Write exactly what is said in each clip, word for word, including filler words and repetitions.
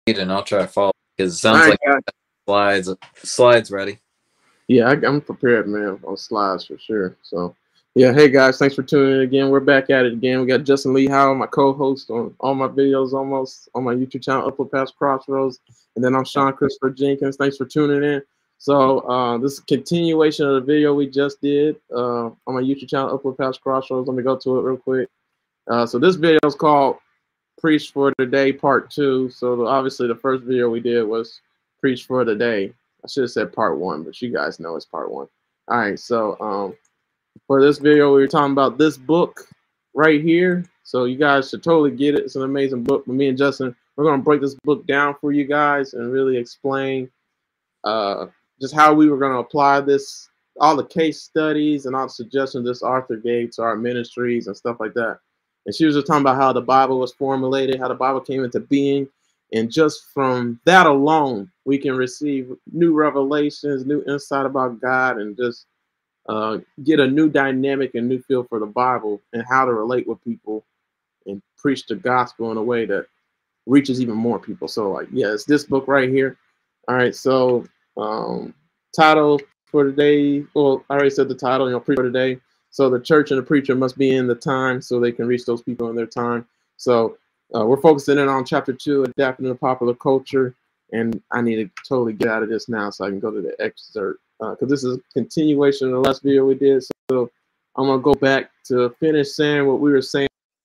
and I'll try to follow because it All sounds right, like guys. slides slides ready. Yeah, I, I'm prepared, man, on slides for sure. So, yeah, hey guys, thanks for tuning in again. We're back at it again. We got Justin Lee Howell, my co-host on all my videos, almost on my YouTube channel, Upward Past Crossroads, and then I'm Sean Christopher Jenkins. Thanks for tuning in. So, uh, this is a continuation of the video we just did uh, on my YouTube channel, Upward Past Crossroads. Let me go to it real quick. Uh, so this video is called Preach for the Day Part Two. So the, obviously the first video we did was Preach for the Day. I should have said Part One, but you guys know it's Part One. All right, so um, for this video, we were talking about this book right here. So you guys should totally get it. It's an amazing book. But me and Justin, we're gonna break this book down for you guys and really explain uh, just how we were gonna apply this, all the case studies and all the suggestions this author gave to our ministries and stuff like that. And she was just talking about how the Bible was formulated, how the Bible came into being. And just from that alone, we can receive new revelations, new insight about God, and just uh, get a new dynamic and new feel for the Bible and how to relate with people and preach the gospel in a way that reaches even more people. So, like, yeah, it's this book right here. All right, so um, title for today, well, I already said the title, you know, preach for today. So the church and the preacher must be in the time so they can reach those people in their time. So uh, we're focusing in on chapter two, adapting to popular culture. And I need to totally get out of this now so I can go to the excerpt because uh, this is a continuation of the last video we did. So I'm going to go back to finish saying what we were saying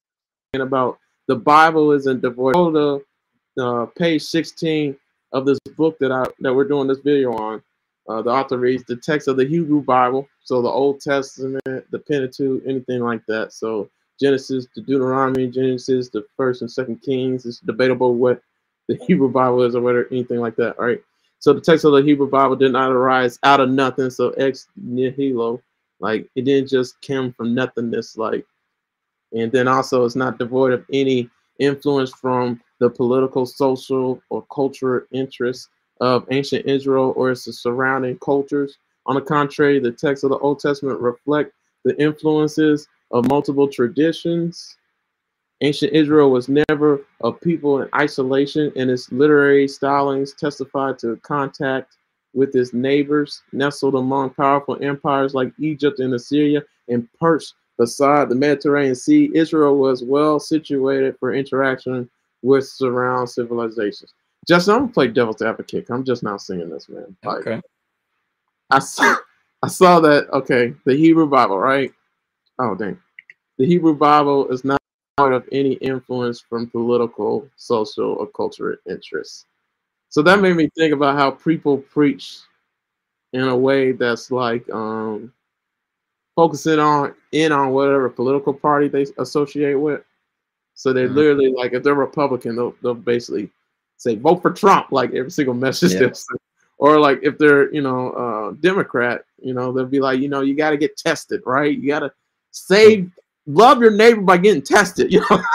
about the Bible isn't devoid. Go to uh, page sixteen of this book that I that we're doing this video on. Uh, the author reads the text of the Hebrew Bible, so the Old Testament, the Pentateuch, anything like that. So Genesis to Deuteronomy, Genesis to First and Second Kings. It's debatable what the Hebrew Bible is or whether anything like that. All right. So the text of the Hebrew Bible did not arise out of nothing. So ex nihilo, like it didn't just come from nothingness. Like, and then also it's not devoid of any influence from the political, social, or cultural interests of ancient Israel or its surrounding cultures. On the contrary, the text of the Old Testament reflect the influences of multiple traditions. Ancient Israel was never a people in isolation, and its literary stylings testify to contact with its neighbors, nestled among powerful empires like Egypt and Assyria, and perched beside the Mediterranean Sea. Israel was well situated for interaction with surrounding civilizations. Justin, I'm gonna play devil's advocate. I'm just now singing this, man. Like, Okay. I saw, I saw that. Okay, the Hebrew Bible, right? Oh, dang. The Hebrew Bible is not of any influence from political, social, or cultural interests. So that made me think about how people preach in a way that's like um, focusing on in on whatever political party they associate with. So they Mm-hmm. literally, like, if they're Republican, they'll, they'll basically say vote for Trump, like every single message Yeah. they'll say. Or like if they're, you know, uh, Democrat, you know, they'll be like, you know, you got to get tested, right? You got to save, love your neighbor by getting tested, you know.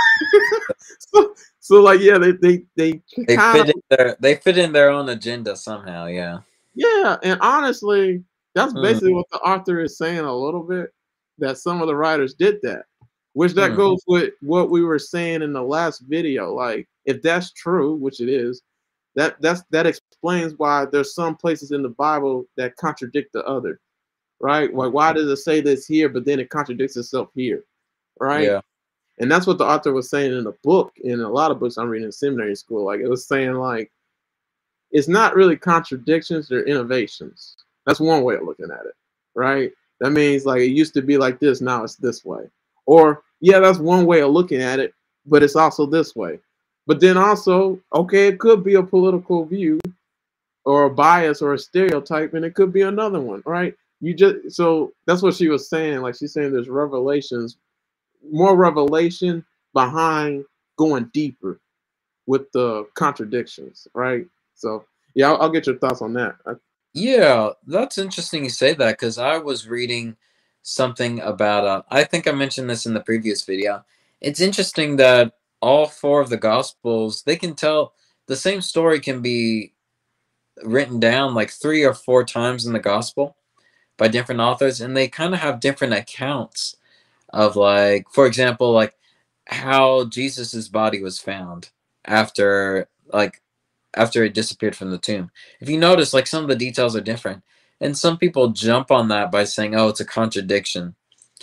so, so like, yeah, they they they, They kind fit of, in their they fit in their own agenda somehow. Yeah. yeah, and honestly, that's Mm. basically what the author is saying a little bit. That some of the writers did that, which that Mm. goes with what we were saying in the last video. Like, if that's true, which it is, that that's that explains why there's some places in the Bible that contradict the other, right? Like, why does it say this here, but then it contradicts itself here, right? Yeah. And that's what the author was saying in the book, in a lot of books I'm reading in seminary school. Like, it was saying, like, it's not really contradictions, they're innovations. That's one way of looking at it, right? That means, like, it used to be like this, now it's this way. Or, yeah, that's one way of looking at it, but it's also this way. But then also, okay, it could be a political view or a bias or a stereotype, and it could be another one, right? You just, so that's what she was saying. Like, she's saying there's revelations, more revelation behind going deeper with the contradictions, right? So, yeah, I'll, I'll get your thoughts on that. I, Yeah, that's interesting you say that because I was reading something about, uh, I think I mentioned this in the previous video. It's interesting that all four of the Gospels, they can tell the same story can be written down like three or four times in the Gospel by different authors, and they kind of have different accounts of, like, for example, like how Jesus's body was found after, like, after it disappeared from the tomb. If you notice, like some of the details are different, and some people jump on that by saying, "Oh, it's a contradiction."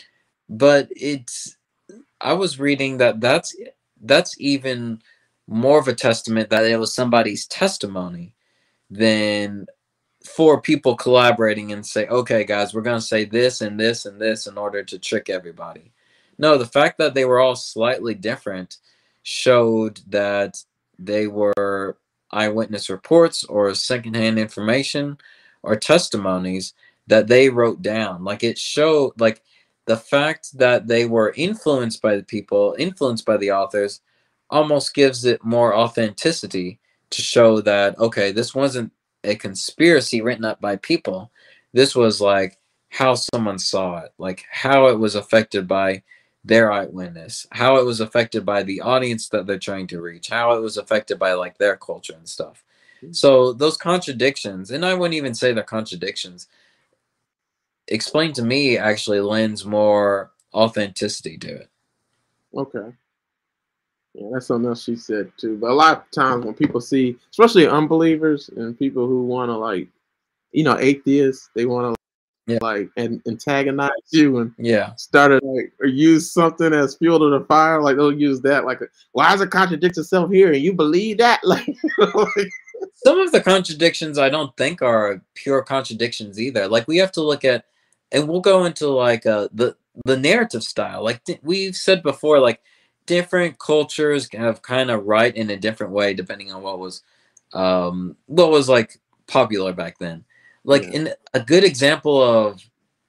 But it's I was reading that that's that's even more of a testament that it was somebody's testimony than four people collaborating and say, okay, guys, we're going to say this and this and this in order to trick everybody. No, the fact that they were all slightly different showed that they were eyewitness reports or secondhand information or testimonies that they wrote down. Like it showed, like the fact that they were influenced by the people, influenced by the authors, almost gives it more authenticity to show that, okay, this wasn't a conspiracy written up by people. This was like how someone saw it, like how it was affected by their eyewitness, how it was affected by the audience that they're trying to reach, how it was affected by like their culture and stuff. So those contradictions, and I wouldn't even say they're contradictions, explained to me actually lends more authenticity to it. Okay. Yeah, that's something else she said too. But a lot of times when people see, especially unbelievers and people who want to like, you know, atheists, they want to yeah. like and antagonize you and yeah, start to like or use something as fuel to the fire. Like they'll use that like, why does it contradict itself here? And you believe that? Like, like some of the contradictions I don't think are pure contradictions either. Like we have to look at, and we'll go into like uh, the the narrative style. Like we've said before, like different cultures have kind of write in a different way depending on what was um what was like popular back then. Like yeah. in a good example of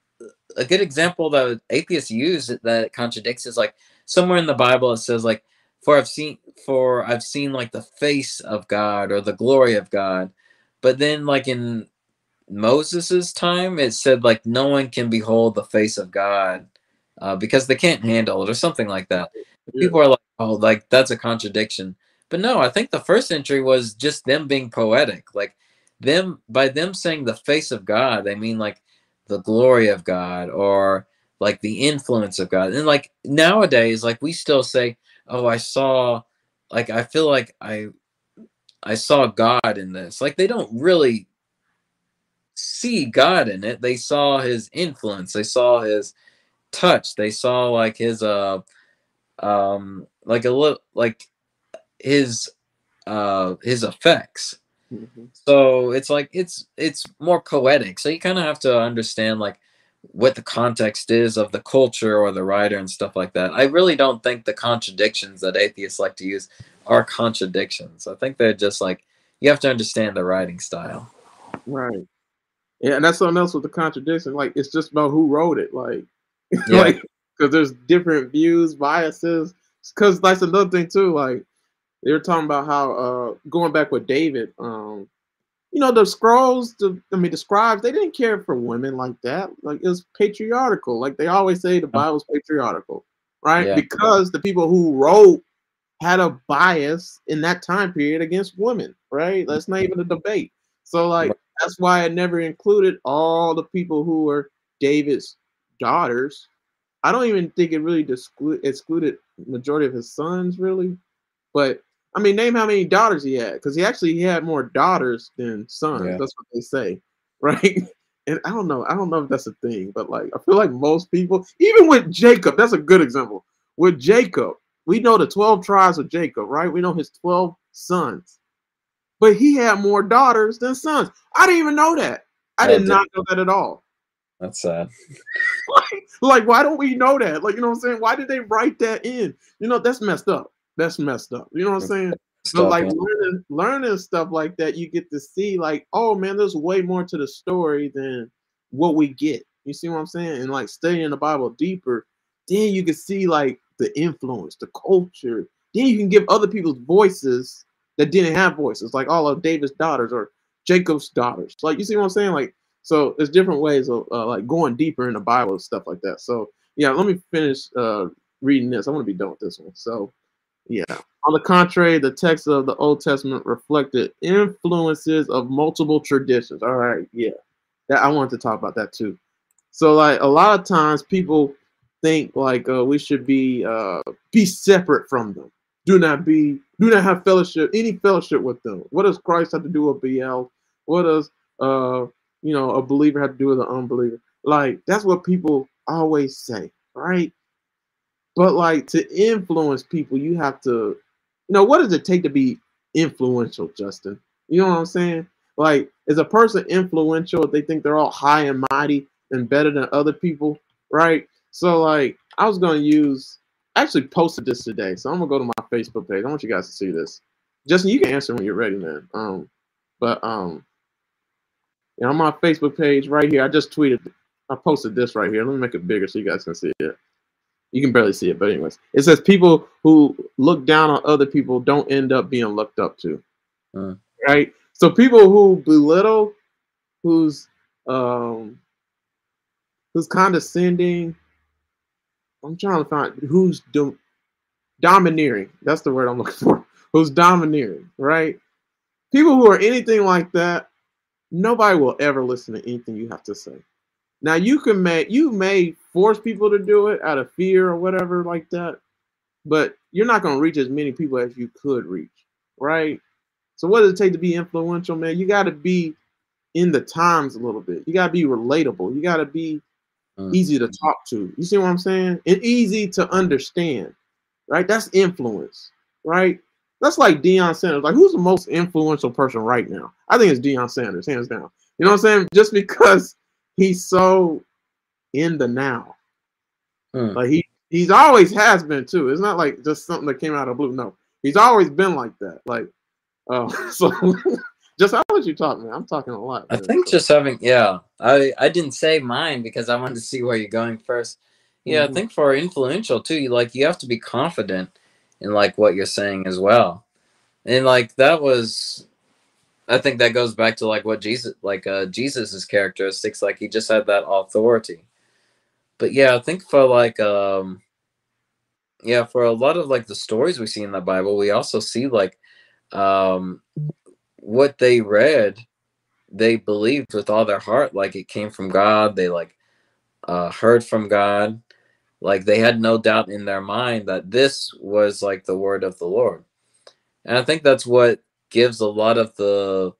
a good example that atheists use that contradicts is like somewhere in the Bible it says like for I've seen for I've seen like the face of God or the glory of God. But then like in Moses's time it said like no one can behold the face of God uh, because they can't handle it or something like that. Yeah. People are like, oh, like that's a contradiction. But no, I think the first century was just them being poetic. Like them by them saying the face of God, they mean like the glory of God or like the influence of God. And like nowadays, like we still say, oh, I saw, like I feel like I I saw God in this. Like they don't really see God in it. They saw his influence. They saw his touch. They saw like his uh um like a little like his uh his effects. Mm-hmm. So it's like it's it's more poetic. So you kind of have to understand like what the context is of the culture or the writer and stuff like that. I really don't think the contradictions that atheists like to use are contradictions. I think they're just like you have to understand the writing style. Right. Yeah, and that's something else with the contradiction. Like it's just about who wrote it. Like, yeah. like because there's different views, biases. Because that's another thing too. Like they were talking about how uh going back with David, um, you know, the scrolls, the I mean the scribes, they didn't care for women like that. Like it was patriarchal. Like they always say the Bible's patriarchal, right? Yeah. Because the people who wrote had a bias in that time period against women, right? That's not even a debate. So like that's why I never included all the people who were David's daughters. I don't even think it really exclu- excluded majority of his sons, really. But I mean, name how many daughters he had, because he actually he had more daughters than sons. Yeah. That's what they say, right? And I don't know. I don't know if that's a thing, but like I feel like most people, even with Jacob, that's a good example. With Jacob, we know the twelve tribes of Jacob, right? We know his twelve sons. But he had more daughters than sons. I didn't even know that. I did not know that at all. That's sad. like, like, why don't we know that? Like, you know what I'm saying? Why did they write that in? You know, that's messed up. That's messed up. You know what I'm saying? So, like, learning, learning stuff like that, you get to see, like, oh, man, there's way more to the story than what we get. You see what I'm saying? And, like, studying the Bible deeper, then you can see, like, the influence, the culture. Then you can give other people's voices that didn't have voices, like all of David's daughters or Jacob's daughters. Like, you see what I'm saying? Like, so there's different ways of uh, like going deeper in the Bible and stuff like that. So yeah, let me finish uh, reading this. I want to be done with this one. So yeah, on the contrary, the text of the Old Testament reflected influences of multiple traditions. All right, yeah, that I wanted to talk about that too. So like a lot of times people think like uh, we should be uh, be separate from them. do not be, do not have fellowship, any fellowship with them. What does Christ have to do with B L? What does uh you know a believer have to do with an unbeliever? Like that's what people always say, right? But like to influence people, you have to, you know, what does it take to be influential, Justin? You know what I'm saying? Like, is a person influential if they think they're all high and mighty and better than other people, right? So like I was gonna use I actually posted this today. So I'm gonna go to my Facebook page. I want you guys to see this. Justin, you can answer when you're ready, man. Um, but um, yeah, on my Facebook page right here, I just tweeted, I posted this right here. Let me make it bigger so you guys can see it. You can barely see it, but anyways, it says people who look down on other people don't end up being looked up to, uh, right? So people who belittle, who's um, who's condescending. I'm trying to find who's do, domineering. That's the word I'm looking for. Who's domineering, right? People who are anything like that, nobody will ever listen to anything you have to say. Now you can make you may force people to do it out of fear or whatever like that, but you're not going to reach as many people as you could reach, right? So what does it take to be influential, man? You got to be in the times a little bit. You got to be relatable. You got to be uh, easy to talk to. You see what I'm saying? And easy to understand, right? That's influence, right? That's like Deion Sanders. Like, who's the most influential person right now? I think it's Deion Sanders, hands down. You know what I'm saying? Just because he's so in the now. uh. Like he he's always has been too. It's not like just something that came out of blue. No, he's always been like that. Like, uh, so just I'll let you talk, man. I'm talking a lot. I Man, think so. just having, yeah, I I didn't say mine because I wanted to see where you're going first. Yeah, I Mm-hmm. think for influential too, you like you have to be confident in like what you're saying as well, and like that was, I think that goes back to like what Jesus, like uh Jesus's characteristics, like he just had that authority. But yeah, I think for like um yeah, for a lot of like the stories we see in the Bible, we also see like um what they read, they believed with all their heart, like it came from God. They like uh, heard from God. Like they had no doubt in their mind that this was like the word of the Lord. And I think that's what gives a lot of the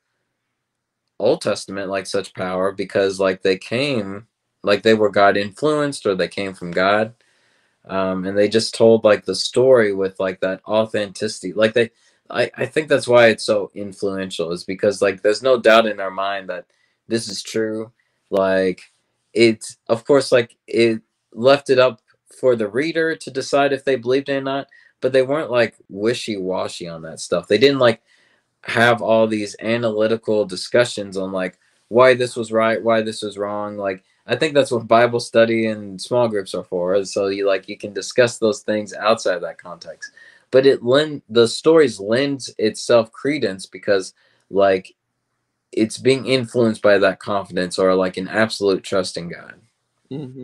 Old Testament like such power, because like they came, like they were God influenced, or they came from God. Um, and they just told like the story with like that authenticity. Like they, I, I think that's why it's so influential, is because like there's no doubt in our mind that this is true. Like it's, of course, like it left it up for the reader to decide if they believed it or not, but they weren't like wishy-washy on that stuff. They didn't like have all these analytical discussions on like why this was right, why this was wrong. Like I think that's what Bible study and small groups are for, so you like you can discuss those things outside that context. But it lend the stories lends itself credence because like it's being influenced by that confidence or like an absolute trust in God. Mm-hmm.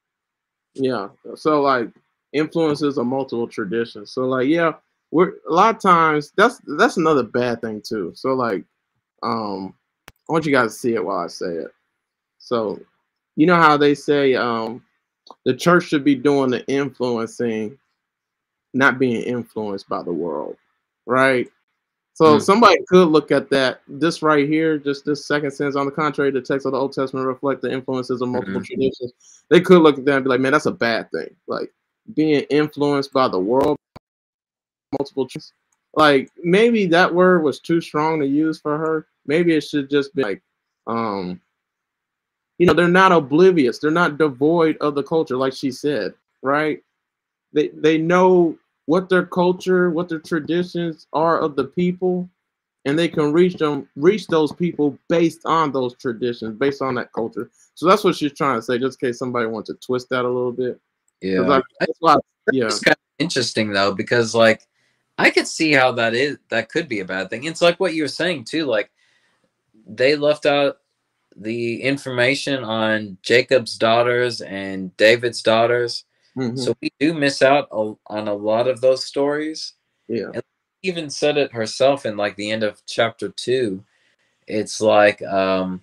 Yeah. So like influences are multiple traditions. So like yeah, we're a lot of times that's that's another bad thing too. So like um I want you guys to see it while I say it. So you know how they say um the church should be doing the influencing, not being influenced by the world, right? So Mm, somebody could look at that. This right here, just this second sentence. On the contrary, the text of the Old Testament reflect the influences of multiple mm, traditions. They could look at that and be like, "Man, that's a bad thing." Like being influenced by the world, multiple. Traditions. Like maybe that word was too strong to use for her. Maybe it should just be like, um, you know, they're not oblivious. They're not devoid of the culture, like she said, right? They they know what their culture, what their traditions are of the people, and they can reach them, reach those people based on those traditions, based on that culture. So that's what she's trying to say, just in case somebody wants to twist that a little bit. Because yeah. I, that's why, yeah. It's kind of interesting though, because like I could see how that is that could be a bad thing. It's like what you were saying too, like they left out the information on Jacob's daughters and David's daughters. Mm-hmm. So we do miss out a, on a lot of those stories. Yeah. And even said it herself in like the end of chapter two. It's like um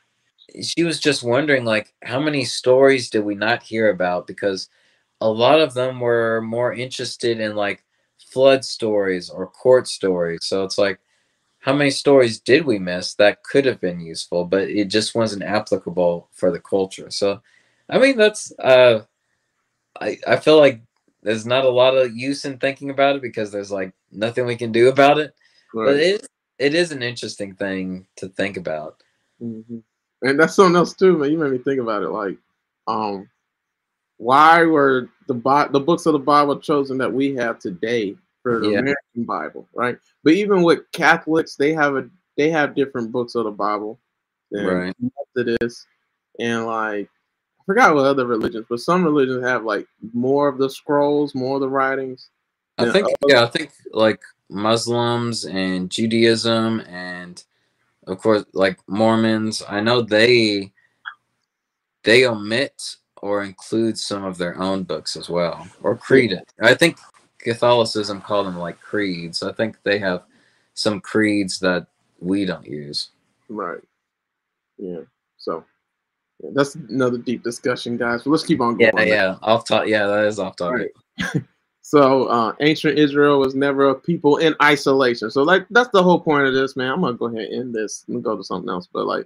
she was just wondering like how many stories did we not hear about, because a lot of them were more interested in like flood stories or court stories. So it's like, how many stories did we miss that could have been useful, but it just wasn't applicable for the culture? So, I mean, that's uh, I I feel like there's not a lot of use in thinking about it because there's like nothing we can do about it. But Right. it it is an interesting thing to think about. Mm-hmm. And that's something else too, man. You made me think about it. Like, um, why were the Bi- the books of the Bible chosen that we have today for the Yeah, American Bible, right? But even with Catholics, they have a they have different books of the Bible than right. Methodists, and like I forgot what other religions, but some religions have like more of the scrolls, more of the writings I than think others. yeah, I think like Muslims and Judaism and of course like Mormons, I know they they omit or include some of their own books as well, or Yeah, creed. I think Catholicism call them like creeds. I think they have some creeds that we don't use. right. Yeah. So yeah, that's another deep discussion, guys. But let's keep on Yeah, going, man. yeah, off top. Yeah, that is off All right. topic. So uh, ancient Israel was never a people in isolation. So like that's the whole point of this, man. I'm gonna go ahead and end this and go to something else. But like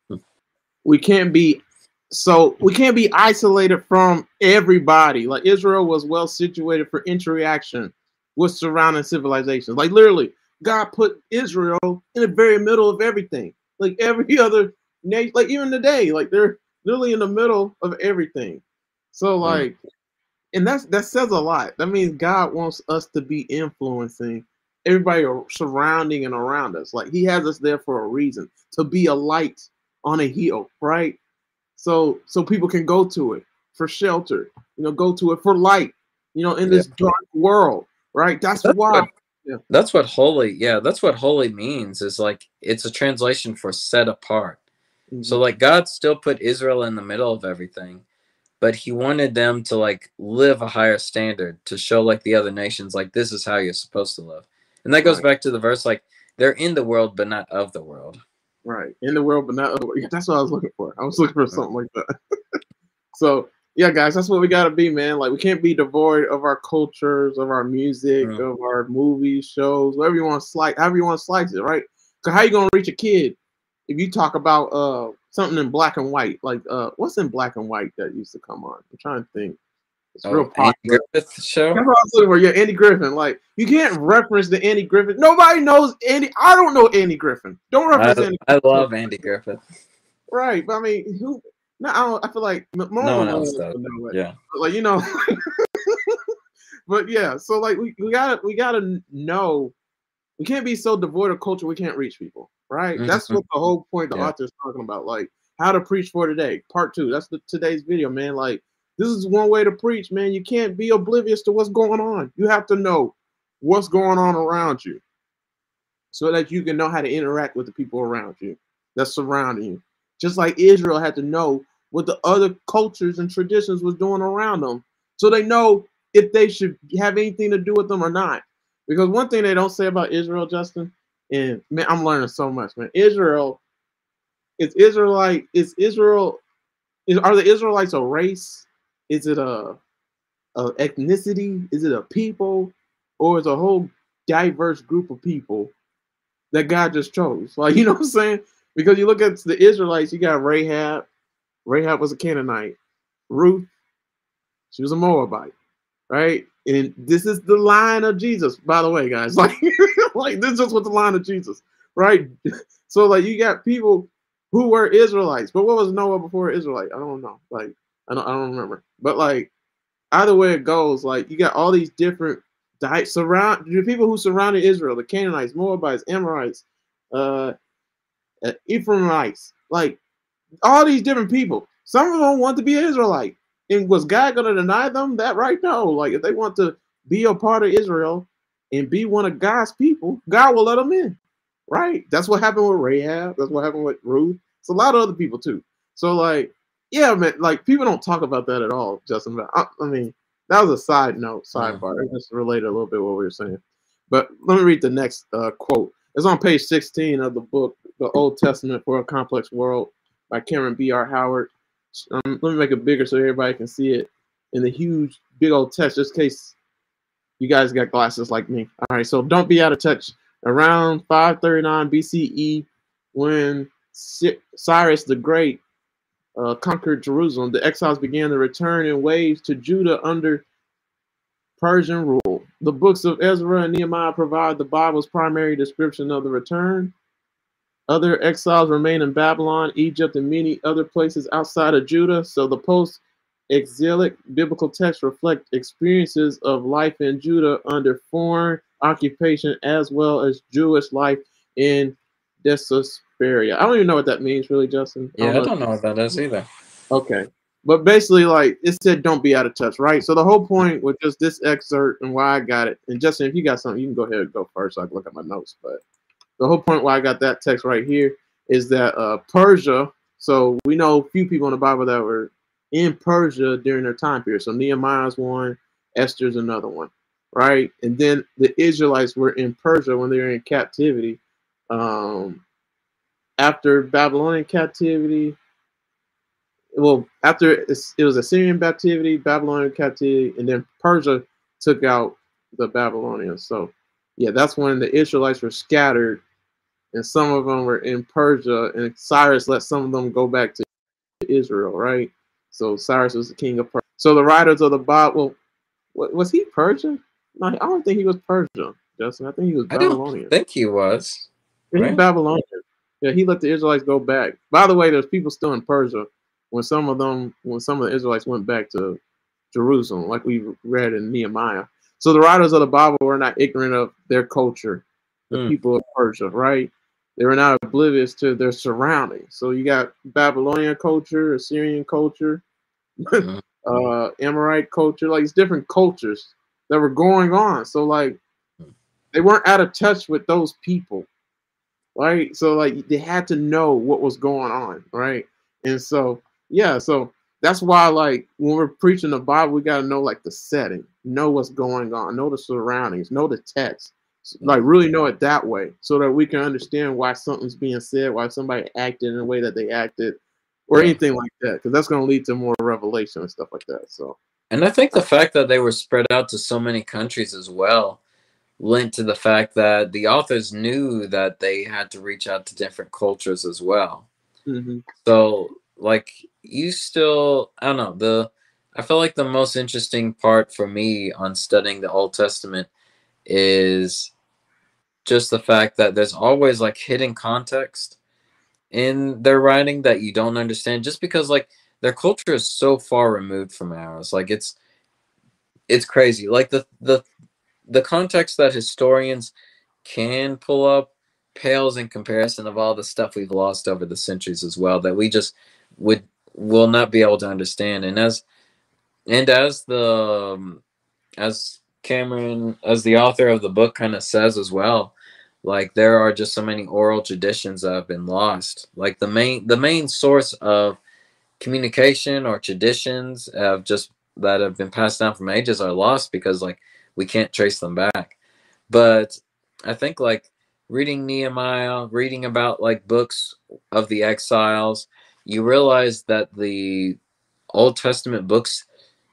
we can't be so we can't be isolated from everybody. Like Israel was well situated for interaction with surrounding civilizations. Like literally, God put Israel in the very middle of everything. Like every other nation, like even today, like they're literally in the middle of everything. So Mm. like and that's that says a lot. That means God wants us to be influencing everybody surrounding and around us. Like He has us there for a reason, to be a light on a hill, right? So so people can go to it for shelter, you know, go to it for light, you know, in Yeah, this dark world, right? That's that's why. what Yeah. that's what holy. Yeah, that's what holy means. Is like it's a translation for set apart. So Mm-hmm. like God still put Israel in the middle of everything, but he wanted them to like live a higher standard to show like the other nations like this is how you're supposed to live. And that goes Right, back to the verse like they're in the world but not of the world. right. In the world, but not. Yeah, that's what I was looking for. I was looking for something like that. So yeah, guys, that's what we gotta be, man. Like we can't be devoid of our cultures, of our music, Mm. of our movies, shows, whatever you want to slice, however you want to slice it, right? Cause how you gonna reach a kid if you talk about uh something in black and white? Like uh what's in black and white that used to come on? I'm trying to think. It's real Oh, Andy popular. Griffith show? That's what I was looking for. Yeah, Andy Griffin. Like you can't reference the Andy Griffin. Nobody knows Andy. I don't know Andy Griffin. Don't I reference Andy I Griffin. love Andy Griffith. Right, but I mean, who? No, I don't. I feel like No normal one else millennials does. would know it. Yeah. But like you know, but yeah. So like we, we gotta we gotta know we can't be so devoid of culture we can't reach people. Right. That's Mhm. what the whole point the Yeah. author is talking about. Like how to preach for today, part two. That's the today's video, man. Like this is one way to preach, man. You can't be oblivious to what's going on. You have to know what's going on around you, so that you can know how to interact with the people around you that's surrounding you. Just like Israel had to know what the other cultures and traditions was doing around them, so they know if they should have anything to do with them or not. Because one thing they don't say about Israel, Justin, and man, I'm learning so much, man. Israel is Israelite. Is Israel? Is, are the Israelites a race? Is it a, a ethnicity? Is it a people? Or is it a whole diverse group of people that God just chose? Like, you know what I'm saying? Because you look at the Israelites, you got Rahab. Rahab was a Canaanite. Ruth, she was a Moabite, right? And this is the line of Jesus, by the way, guys. Like, like this is just what the line of Jesus, right? So, like, you got people who were Israelites, but what was Noah before Israelite? I don't know. Like, I don't, I don't remember. But like, either way it goes, like, you got all these different di- surround the people who surrounded Israel: the Canaanites, Moabites, Amorites, uh, uh, Ephraimites, like all these different people. Some of them want to be an Israelite. And was God going to deny them that right? No. Like if they want to be a part of Israel and be one of God's people, God will let them in. Right? That's what happened with Rahab. That's what happened with Ruth. It's a lot of other people too. So like, yeah, man, like people don't talk about that at all, Justin. I, I mean, that was a side note, Mm. sidebar. It just related a little bit what we were saying. But let me read the next uh, quote. It's on page sixteen of the book, The Old Testament for a Complex World by Cameron B R Howard. Um, let me make it bigger so everybody can see it in the huge, big old text, just in case you guys got glasses like me. All right, so don't be out of touch. Around five thirty-nine B C E, when Cyrus the Great uh, conquered Jerusalem, the exiles began to return in waves to Judah under Persian rule. The books of Ezra and Nehemiah provide the Bible's primary description of the return. Other exiles remain in Babylon, Egypt, and many other places outside of Judah. So the post-exilic biblical texts reflect experiences of life in Judah under foreign occupation, as well as Jewish life in Diaspora. I don't even know what that means, really, Justin. Yeah, I I don't, I don't know what that is either. Okay. But basically, like, it said don't be out of touch, right? So the whole point with just this excerpt and why I got it, and Justin, if you got something, you can go ahead and go first so I can look at my notes. But the whole point why I got that text right here is that uh, Persia, so we know a few people in the Bible that were in Persia during their time period. So Nehemiah's one, Esther's another one, right? And then the Israelites were in Persia when they were in captivity. Um, after Babylonian captivity, well, after it was Assyrian captivity, Babylonian captivity, and then Persia took out the Babylonians. So, yeah, that's when the Israelites were scattered, and some of them were in Persia, and Cyrus let some of them go back to Israel, right? So Cyrus was the king of Persia. So the writers of the Bible, was he Persian? No, I don't think he was Persian, Justin. I think he was Babylonian. I don't think he was. Right? He's Babylonian. Yeah, he let the Israelites go back. By the way, there's people still in Persia. When some of them, when some of the Israelites went back to Jerusalem, like we read in Nehemiah. So the writers of the Bible were not ignorant of their culture, the mm. people of Persia, right? They were not oblivious to their surroundings. So you got Babylonian culture, Assyrian culture, mm. uh, Amorite culture, like it's different cultures that were going on. So like they weren't out of touch with those people, right? So like they had to know what was going on, right? And so yeah, so that's why, like, when we're preaching the Bible, we got to know, like, the setting, know what's going on, know the surroundings, know the text, like, really know it that way so that we can understand why something's being said, why somebody acted in the way that they acted, or yeah. anything like that, because that's going to lead to more revelation and stuff like that. So, and I think the fact that they were spread out to so many countries as well lent to the fact that the authors knew that they had to reach out to different cultures as well. Mm-hmm. So, like, you still, I don't know, the, I feel like the most interesting part for me on studying the Old Testament is just the fact that there's always, like, hidden context in their writing that you don't understand, just because, like, their culture is so far removed from ours. Like, it's, it's crazy. Like, the, the, the context that historians can pull up pales in comparison of all the stuff we've lost over the centuries as well, that we just would will not be able to understand. And as and as the um, as Cameron, as the author of the book, kind of says as well, like there are just so many oral traditions that have been lost. Like the main the main source of communication or traditions have just that have been passed down from ages are lost because like we can't trace them back. But I think like reading Nehemiah, reading about like books of the exiles, you realize that the Old Testament books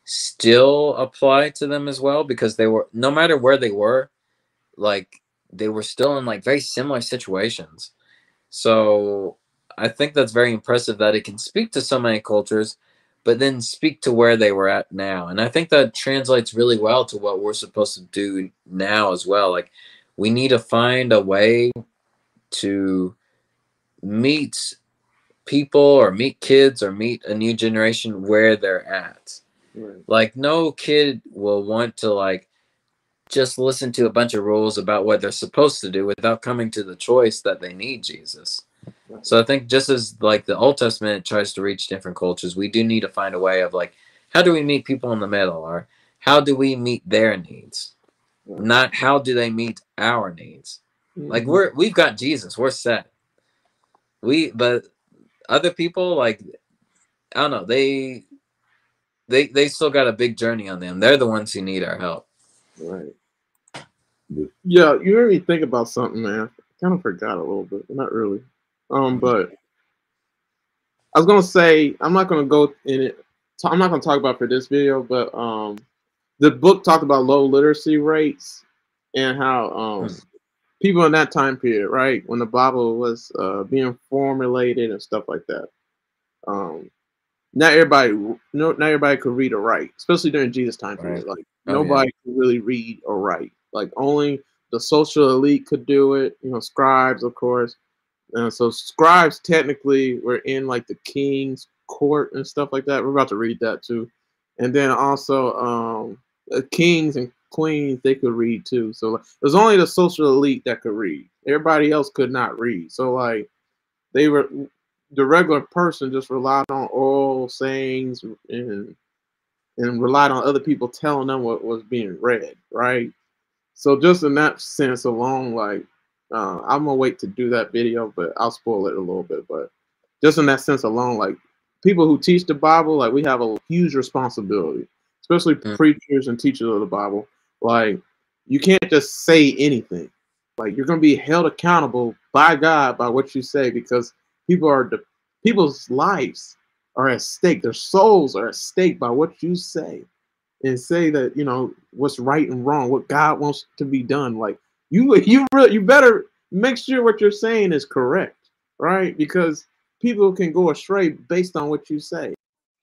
still apply to them as well, because they were, no matter where they were, like they were still in like very similar situations. So I think that's very impressive that it can speak to so many cultures, but then speak to where they were at now. And I think that translates really well to what we're supposed to do now as well. Like we need to find a way to meet people or meet kids or meet a new generation where they're at. Right. Like no kid will want to like just listen to a bunch of rules about what they're supposed to do without coming to the choice that they need Jesus. Right. So I think just as like the Old Testament tries to reach different cultures, we do need to find a way of like, how do we meet people in the middle, or how do we meet their needs? Right. Not how do they meet our needs? Mm-hmm. Like we're we've got Jesus, we're set. We but other people, like I don't know, they they they still got a big journey on them. They're the ones who need our help. Right. Yeah, you made me think about something, man. I kind of forgot a little bit, but not really. Um, but I was gonna say I'm not gonna go in it. I'm not gonna talk about for this video, but um, the book talked about low literacy rates and how um, Hmm. people in that time period, right, when the Bible was uh, being formulated and stuff like that. Um, not everybody, no, not everybody could read or write, especially during Jesus time Right. period. Like Oh yeah. nobody could really read or write. Like only the social elite could do it. You know, scribes, of course. Uh, so scribes technically were in like the king's court and stuff like that. We're about to read that too, and then also um, the kings and queens they could read too. So like, it was only the social elite that could read. Everybody else could not read. So like they were the regular person just relied on oral sayings and and relied on other people telling them what was being read, right? So just in that sense alone, like uh, I'm gonna wait to do that video, but I'll spoil it a little bit. But just in that sense alone, like people who teach the Bible, like we have a huge responsibility, especially Mm. preachers and teachers of the Bible. Like you can't just say anything. Like you're gonna be held accountable by God by what you say because people are the people's lives are at stake. Their souls are at stake by what you say and say that you know what's right and wrong, what God wants to be done. Like you, you really, you better make sure what you're saying is correct, right? Because people can go astray based on what you say,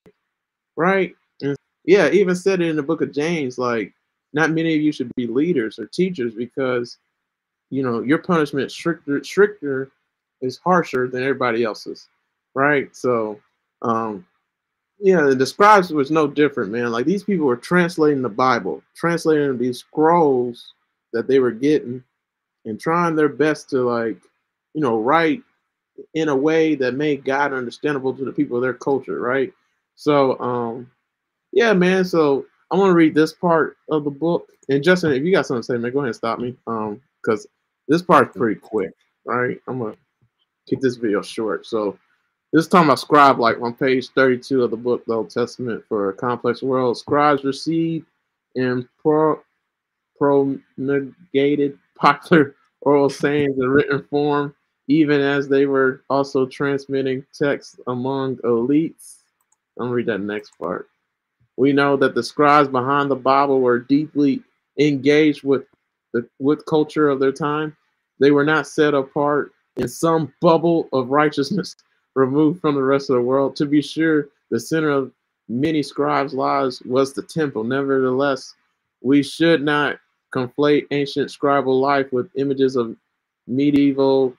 right? And yeah, even said it in the book of James, like not many of you should be leaders or teachers because you know your punishment stricter, stricter is harsher than everybody else's, right? So, um, yeah, the scribes was no different, man. Like these people were translating the Bible, translating these scrolls that they were getting, and trying their best to like, you know, write in a way that made God understandable to the people of their culture, right? So, um, yeah, man. So I'm gonna read this part of the book. And Justin, if you got something to say, man, go ahead and stop me, um, because this part's pretty quick, right? I'm gonna keep this video short. So this is talking about scribe, like on page thirty-two of the book, The Old Testament for a Complex World. Scribes received and pro- promulgated popular oral sayings in written form, even as they were also transmitting texts among elites. I'm gonna read that next part. We know that the scribes behind the Bible were deeply engaged with the with culture of their time. They were not set apart in some bubble of righteousness removed from the rest of the world. To be sure, the center of many scribes' lives was the temple. Nevertheless, we should not conflate ancient scribal life with images of medieval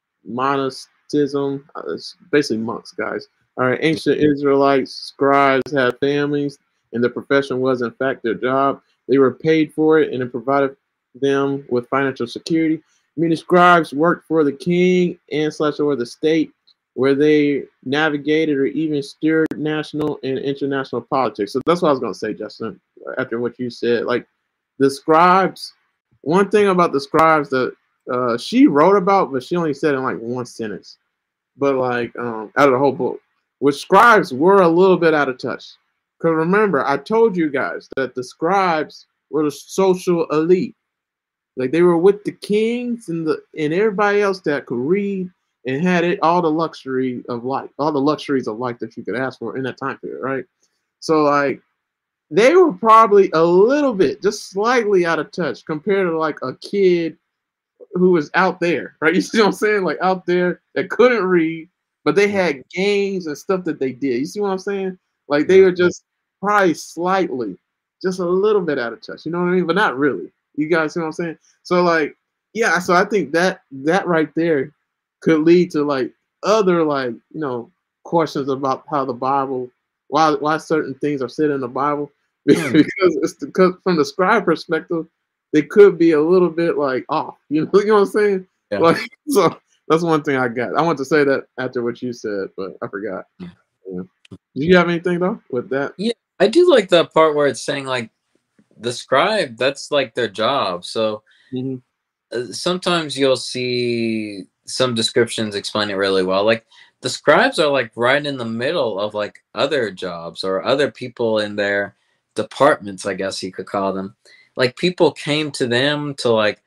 monasticism. Uh, It's basically monks, guys. All right, ancient Israelites, scribes had families, and the profession was, in fact, their job. They were paid for it, and it provided them with financial security. Many scribes worked for the king and slash or the state, where they navigated or even steered national and international politics. So that's what I was going to say, Justin, after what you said. Like the scribes, one thing about the scribes that uh, she wrote about, but she only said in like one sentence. But like um, out of the whole book, which scribes were a little bit out of touch. Because remember, I told you guys that the scribes were the social elite. Like they were with the kings and the and everybody else that could read and had it all the luxury of life, all the luxuries of life that you could ask for in that time period, right? So like they were probably a little bit, just slightly out of touch compared to like a kid who was out there, right? You see what I'm saying? Like out there that couldn't read, but they had games and stuff that they did. You see what I'm saying? Like they were just probably slightly, just a little bit out of touch. You know what I mean? But not really. You guys see what I'm saying? So like, yeah. So I think that that right there could lead to like other like you know questions about how the Bible, why why certain things are said in the Bible, Hmm. because it's because from the scribe perspective they could be a little bit like off. You know, you know what I'm saying? Yeah. Like, so that's one thing I got. I want to say that after what you said, but I forgot. Yeah. Yeah. Do you have anything though with that? Yeah, I do like that part where it's saying like the scribe, that's like their job. So Mm-hmm. uh, sometimes you'll see some descriptions explain it really well. Like the scribes are like right in the middle of like other jobs or other people in their departments, I guess you could call them. Like people came to them to like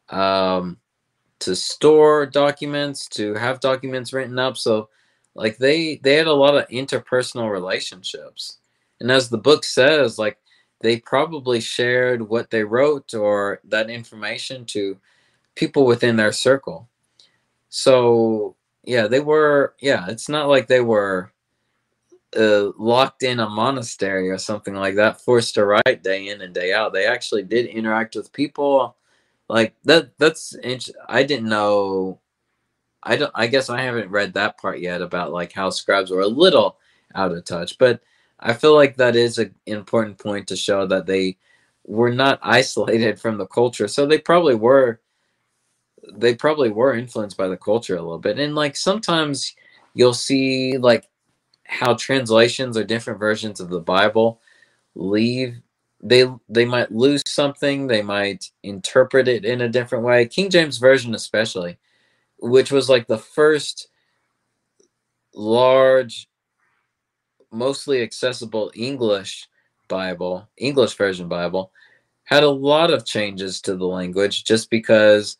um to store documents, to have documents written up. So like they they had a lot of interpersonal relationships. And as the book says, like they probably shared what they wrote or that information to people within their circle. So yeah, they were. Yeah, it's not like they were uh, locked in a monastery or something like that, forced to write day in and day out. They actually did interact with people like that. That's I didn't know. I don't. I guess I haven't read that part yet about like how scribes were a little out of touch, but I feel like that is an important point to show that they were not isolated from the culture. So they probably were. They probably were influenced by the culture a little bit, and like sometimes you'll see like how translations or different versions of the Bible leave they they might lose something, they might interpret it in a different way. King James Version especially, which was like the first large, mostly accessible English Bible, English version Bible, had a lot of changes to the language just because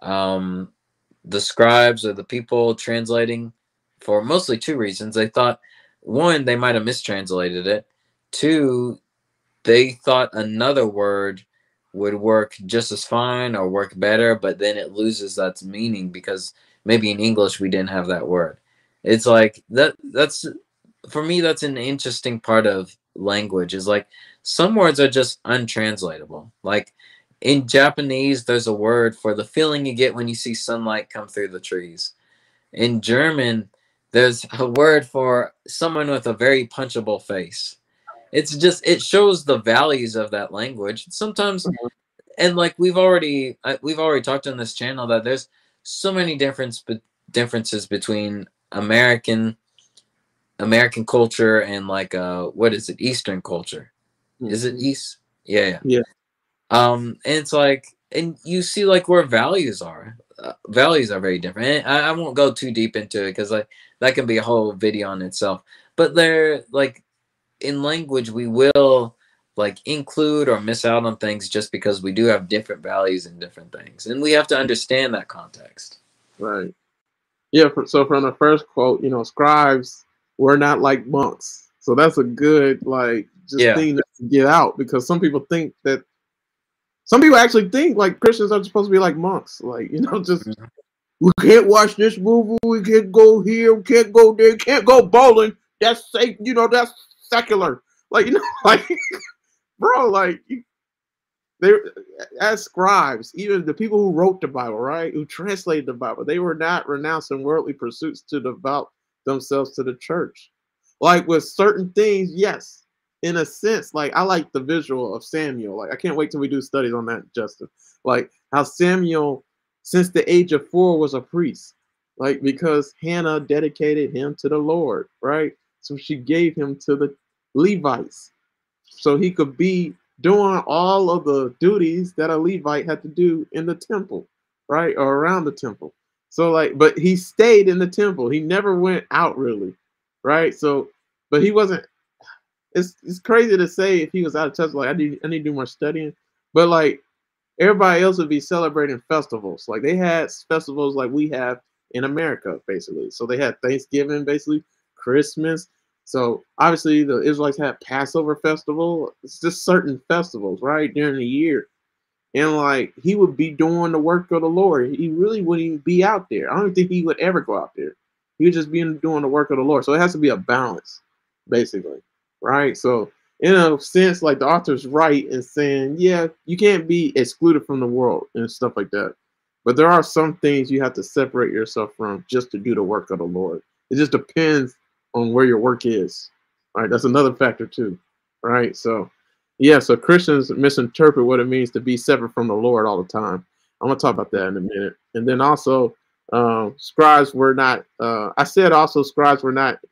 um, the scribes or the people translating, for mostly two reasons. They thought, one, they might have mistranslated it. Two, they thought another word would work just as fine or work better, but then it loses that meaning because maybe in English we didn't have that word. It's like that. That's for me. That's an interesting part of language. Is like some words are just untranslatable. Like in Japanese, there's a word for the feeling you get when you see sunlight come through the trees. In German, there's a word for someone with a very punchable face. It's just it shows the values of that language. Sometimes, and like we've already we've already talked on this channel that there's so many difference differences between American American culture and like uh what is it Eastern culture? Is it East? Yeah, yeah. Yeah. Um, and it's like, and you see like where values are. Uh, values are very different. And I, I won't go too deep into it because like that can be a whole video on itself. But they're like in language, we will like include or miss out on things just because we do have different values and different things, and we have to understand that context. Right. Yeah. So from the first quote, you know, scribes were not like monks. So that's a good like just Yeah. thing to get out because some people think that some people actually think like Christians are supposed to be like monks, like you know, just mm-hmm. we can't watch this movie, we can't go here, we can't go there, can't go bowling. That's safe, you know, that's secular. Like you know, like bro, like they as scribes, even the people who wrote the Bible, right, who translated the Bible, they were not renouncing worldly pursuits to devote themselves to the church. Like with certain things, yes. In a sense, like I like the visual of Samuel. Like I can't wait till we do studies on that, Justin. Like how Samuel, since the age of four, was a priest. Like because Hannah dedicated him to the Lord, right? So she gave him to the Levites, so he could be doing all of the duties that a Levite had to do in the temple, right, or around the temple. So like, but he stayed in the temple. He never went out really, right? So, but he wasn't. It's it's crazy to say if he was out of touch. Like I need I need to do more studying, but like everybody else would be celebrating festivals. Like they had festivals like we have in America, basically. So they had Thanksgiving, basically Christmas. So obviously the Israelites had Passover festival. It's just certain festivals, right, during the year. And like he would be doing the work of the Lord. He really wouldn't even be out there. I don't think he would ever go out there. He would just be doing the work of the Lord. So it has to be a balance, basically. Right. So in a sense, like the author's right in saying, yeah, you can't be excluded from the world and stuff like that. But there are some things you have to separate yourself from just to do the work of the Lord. It just depends on where your work is. Right. That's another factor, too. Right. So, yeah. So Christians misinterpret what it means to be separate from the Lord all the time. I'm going to talk about that in a minute. And then also, um, scribes were not, uh, I said also scribes were not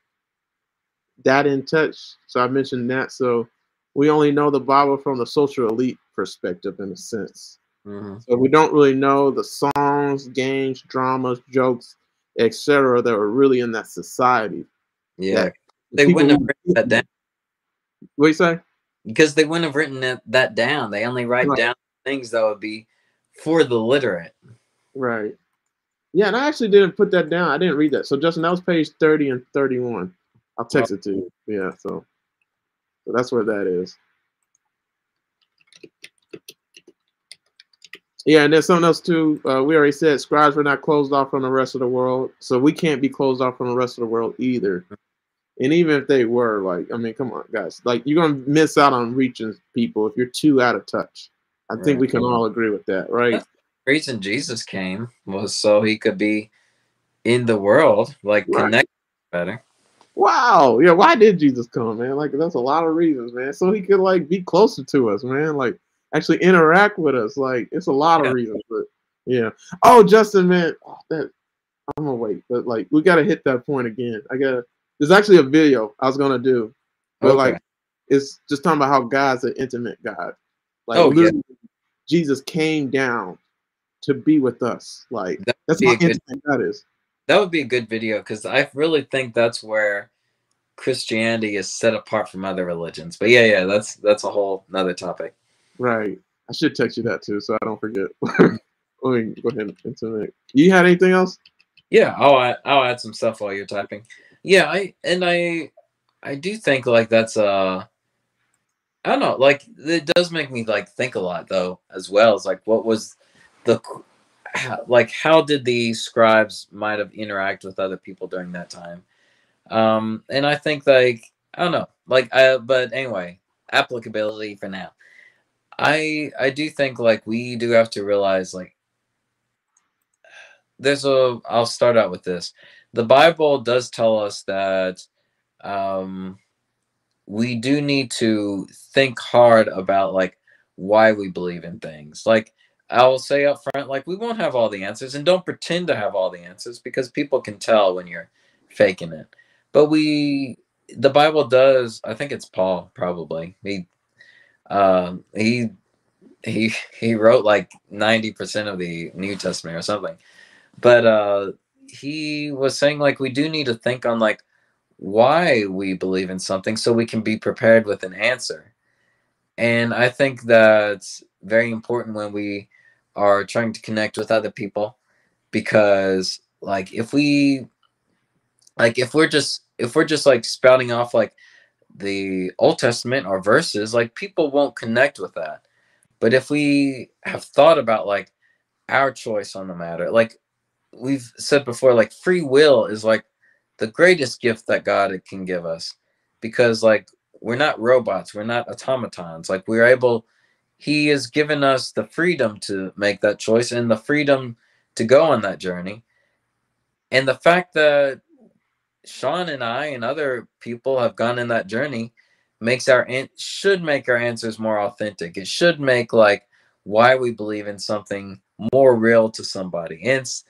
that in touch. So I mentioned that. So we only know the Bible from the social elite perspective in a sense. Mm-hmm. So we don't really know the songs, games, dramas, jokes, et cetera that were really in that society. Yeah. That they wouldn't have written that down. What do you say? Because they wouldn't have written that, that down. They only write right. down things that would be for the literate. Right. Yeah, and I actually didn't put that down. I didn't read that. So Justin, that was page thirty and thirty-one. I'll text it to you. Yeah, so, so that's where that is. Yeah, and there's something else too. Uh, we already said scribes were not closed off from the rest of the world, so we can't be closed off from the rest of the world either. And even if they were, like, I mean, come on, guys, like you're gonna miss out on reaching people if you're too out of touch. I think Right. we can all agree with that, right? That's the reason Jesus came was so he could be in the world, like Right. connect better. Wow. Yeah. Why did Jesus come, man? Like, that's a lot of reasons, man. So he could like be closer to us, man. Like, actually interact with us. Like, it's a lot Yeah. of reasons. But yeah. Oh, Justin, man. Oh, that I'm gonna wait, but like, we gotta hit that point again. I gotta. There's actually a video I was gonna do, but Okay. like, it's just talking about how God's an intimate God. Like, Oh, yeah. literally, Jesus came down to be with us. Like, That would that's be how a good. intimate God is. That would be a good video because I really think that's where Christianity is set apart from other religions. But yeah, yeah, that's that's a whole another topic. Right. I should text you that too, so I don't forget. Let me go ahead and submit. You had anything else? Yeah, I'll add, I'll add some stuff while you're typing. Yeah, I and I I do think like that's uh I don't know, like it does make me like think a lot though as well. It's like what was the how, like how did the scribes might have interact with other people during that time? Um, and I think like I don't know, like I but anyway, applicability for now. I I do think like we do have to realize like there's a I'll start out with this. The Bible does tell us that um we do need to think hard about like why we believe in things. Like I'll say up front, like we won't have all the answers and don't pretend to have all the answers because people can tell when you're faking it. But we the Bible does, I think it's Paul probably. He um he he he wrote like ninety percent of the New Testament or something. But uh he was saying like we do need to think on like why we believe in something so we can be prepared with an answer. And I think that's very important when we are trying to connect with other people because like if we like if we're just if we're just like spouting off like the Old Testament or verses, like people won't connect with that. But if we have thought about like our choice on the matter, like we've said before, like free will is like the greatest gift that God can give us because like we're not robots, we're not automatons. Like we're able, He has given us the freedom to make that choice and the freedom to go on that journey. And the fact that Sean and I and other people have gone in that journey makes our should make our answers more authentic. It should make like why we believe in something more real to somebody. And it's,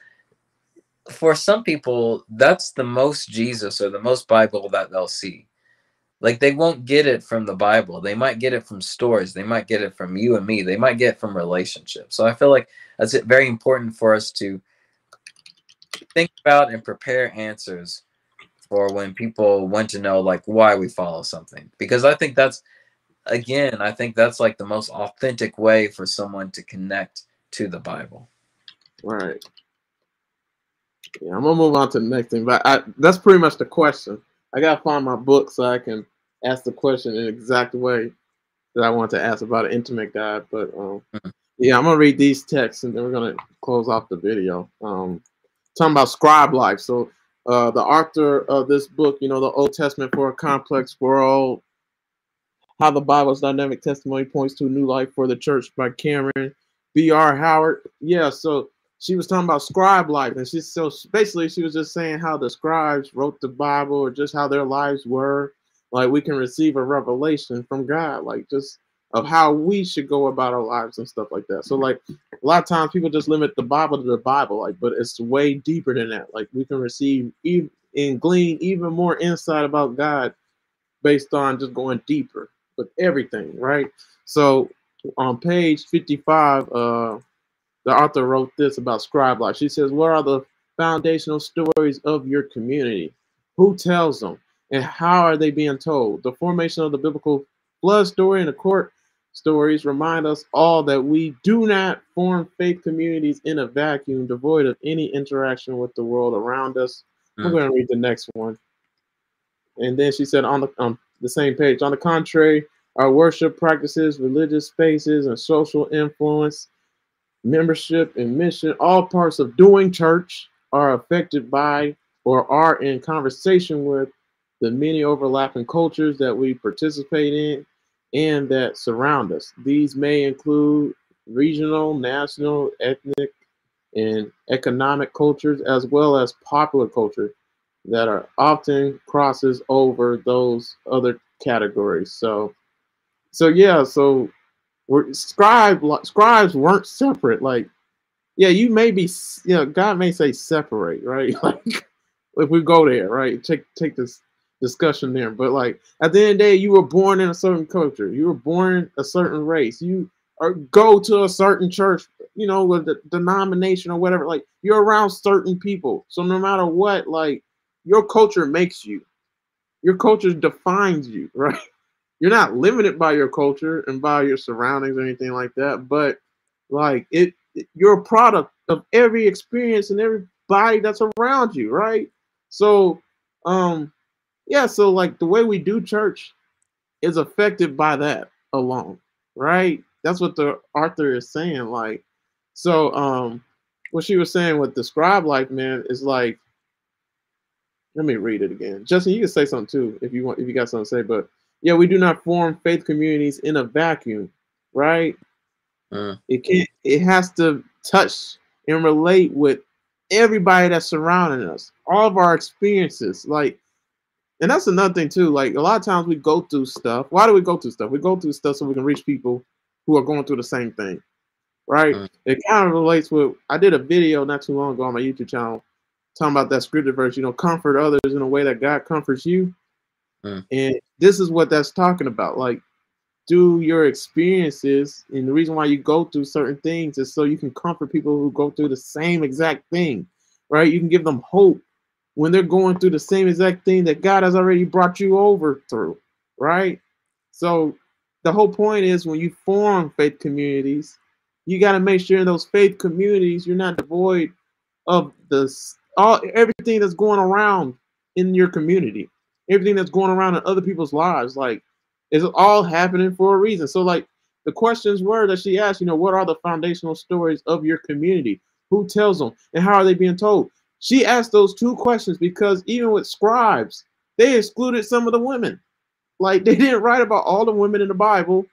for some people, that's the most Jesus or the most Bible that they'll see. Like they won't get it from the Bible. They might get it from stories. They might get it from you and me. They might get it from relationships. So I feel like that's it very important for us to think about and prepare answers for when people want to know like why we follow something. Because I think that's again, I think that's like the most authentic way for someone to connect to the Bible. Right. Yeah, I'm gonna move on to the next thing, but I, that's pretty much the question. I gotta find my book so I can ask the question in the exact way that I want to ask about an intimate God. But um, mm-hmm. yeah, I'm gonna read these texts and then we're gonna close off the video. Um, talking about scribe life. So uh, the author of this book, you know, the Old Testament for a Complex World, How the Bible's Dynamic Testimony Points to a New Life for the Church by Cameron B R Howard. Yeah, so she was talking about scribe life, and she's so basically she was just saying how the scribes wrote the Bible or just how their lives were. Like we can receive a revelation from God, like just of how we should go about our lives and stuff like that. So like a lot of times people just limit the Bible to the Bible, like, but it's way deeper than that. Like we can receive even and glean even more insight about God based on just going deeper with everything, right? So on page fifty-five, uh, the author wrote this about scribe life. She says, what are the foundational stories of your community? Who tells them? And how are they being told? The formation of the biblical flood story and the court stories remind us all that we do not form faith communities in a vacuum, devoid of any interaction with the world around us. Mm. We're going to read the next one. And then she said on the, on the same page, on the contrary, Our worship practices, religious spaces, and social influence, membership and mission, all parts of doing church are affected by or are in conversation with the many overlapping cultures that we participate in and that surround us. These may include regional, national, ethnic, and economic cultures, as well as popular culture that are often crosses over those other categories. So, so yeah, so we're scribe scribes weren't separate. Like, yeah, you may be, you know, God may say separate, right? Like, if we go there, right? Take take this discussion there. But like at the end of the day, you were born in a certain culture. You were born a certain race. You or go to a certain church, you know, with the denomination or whatever. Like you're around certain people. So no matter what, like your culture makes you. Your culture defines you, right? You're not limited by your culture and by your surroundings or anything like that. But like it, it you're a product of every experience and everybody that's around you, right? So, um, yeah, so like the way we do church is affected by that alone, right? That's what the author is saying. Like, so um, what she was saying with the scribe life, man, is like, let me read it again. Justin, you can say something too if you want, if you got something to say. But yeah, we do not form faith communities in a vacuum, right? Mm. It can't. It has to touch and relate with everybody that's surrounding us, all of our experiences. Like, and that's another thing too. Like, a lot of times we go through stuff. Why do we go through stuff? We go through stuff so we can reach people who are going through the same thing, right? Mm. It kind of relates with. I did a video not too long ago on my YouTube channel talking about that scripture verse. You know, comfort others in a way that God comforts you. Mm. And this is what that's talking about. Like, through your experiences, and the reason why you go through certain things is so you can comfort people who go through the same exact thing, right? You can give them hope when they're going through the same exact thing that God has already brought you over through, right? So the whole point is when you form faith communities, you got to make sure in those faith communities you're not devoid of the all everything that's going around in your community, everything that's going around in other people's lives. Like, it's all happening for a reason. So, like, the questions were that she asked, you know, what are the foundational stories of your community? Who tells them, and how are they being told? She asked those two questions because even with scribes, they excluded some of the women. Like, they didn't write about all the women in the Bible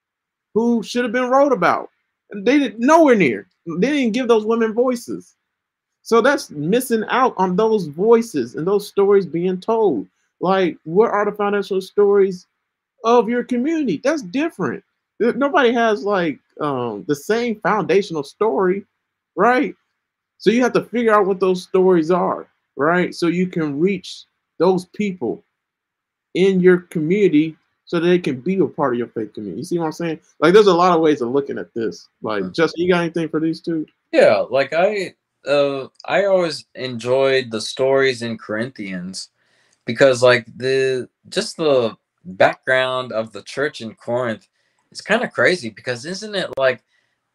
who should have been wrote about. And they didn't nowhere near. They didn't give those women voices. So that's missing out on those voices and those stories being told. Like, what are the foundational stories of your community? That's different. Nobody has like um, the same foundational story, right? So you have to figure out what those stories are, right? So you can reach those people in your community so that they can be a part of your faith community. You see what I'm saying? Like, there's a lot of ways of looking at this. Like, Mm. Justin, you got anything for these two? Yeah, like I, uh, I always enjoyed the stories in Corinthians because, like, the just the background of the church in Corinth is kind of crazy. Because isn't it like,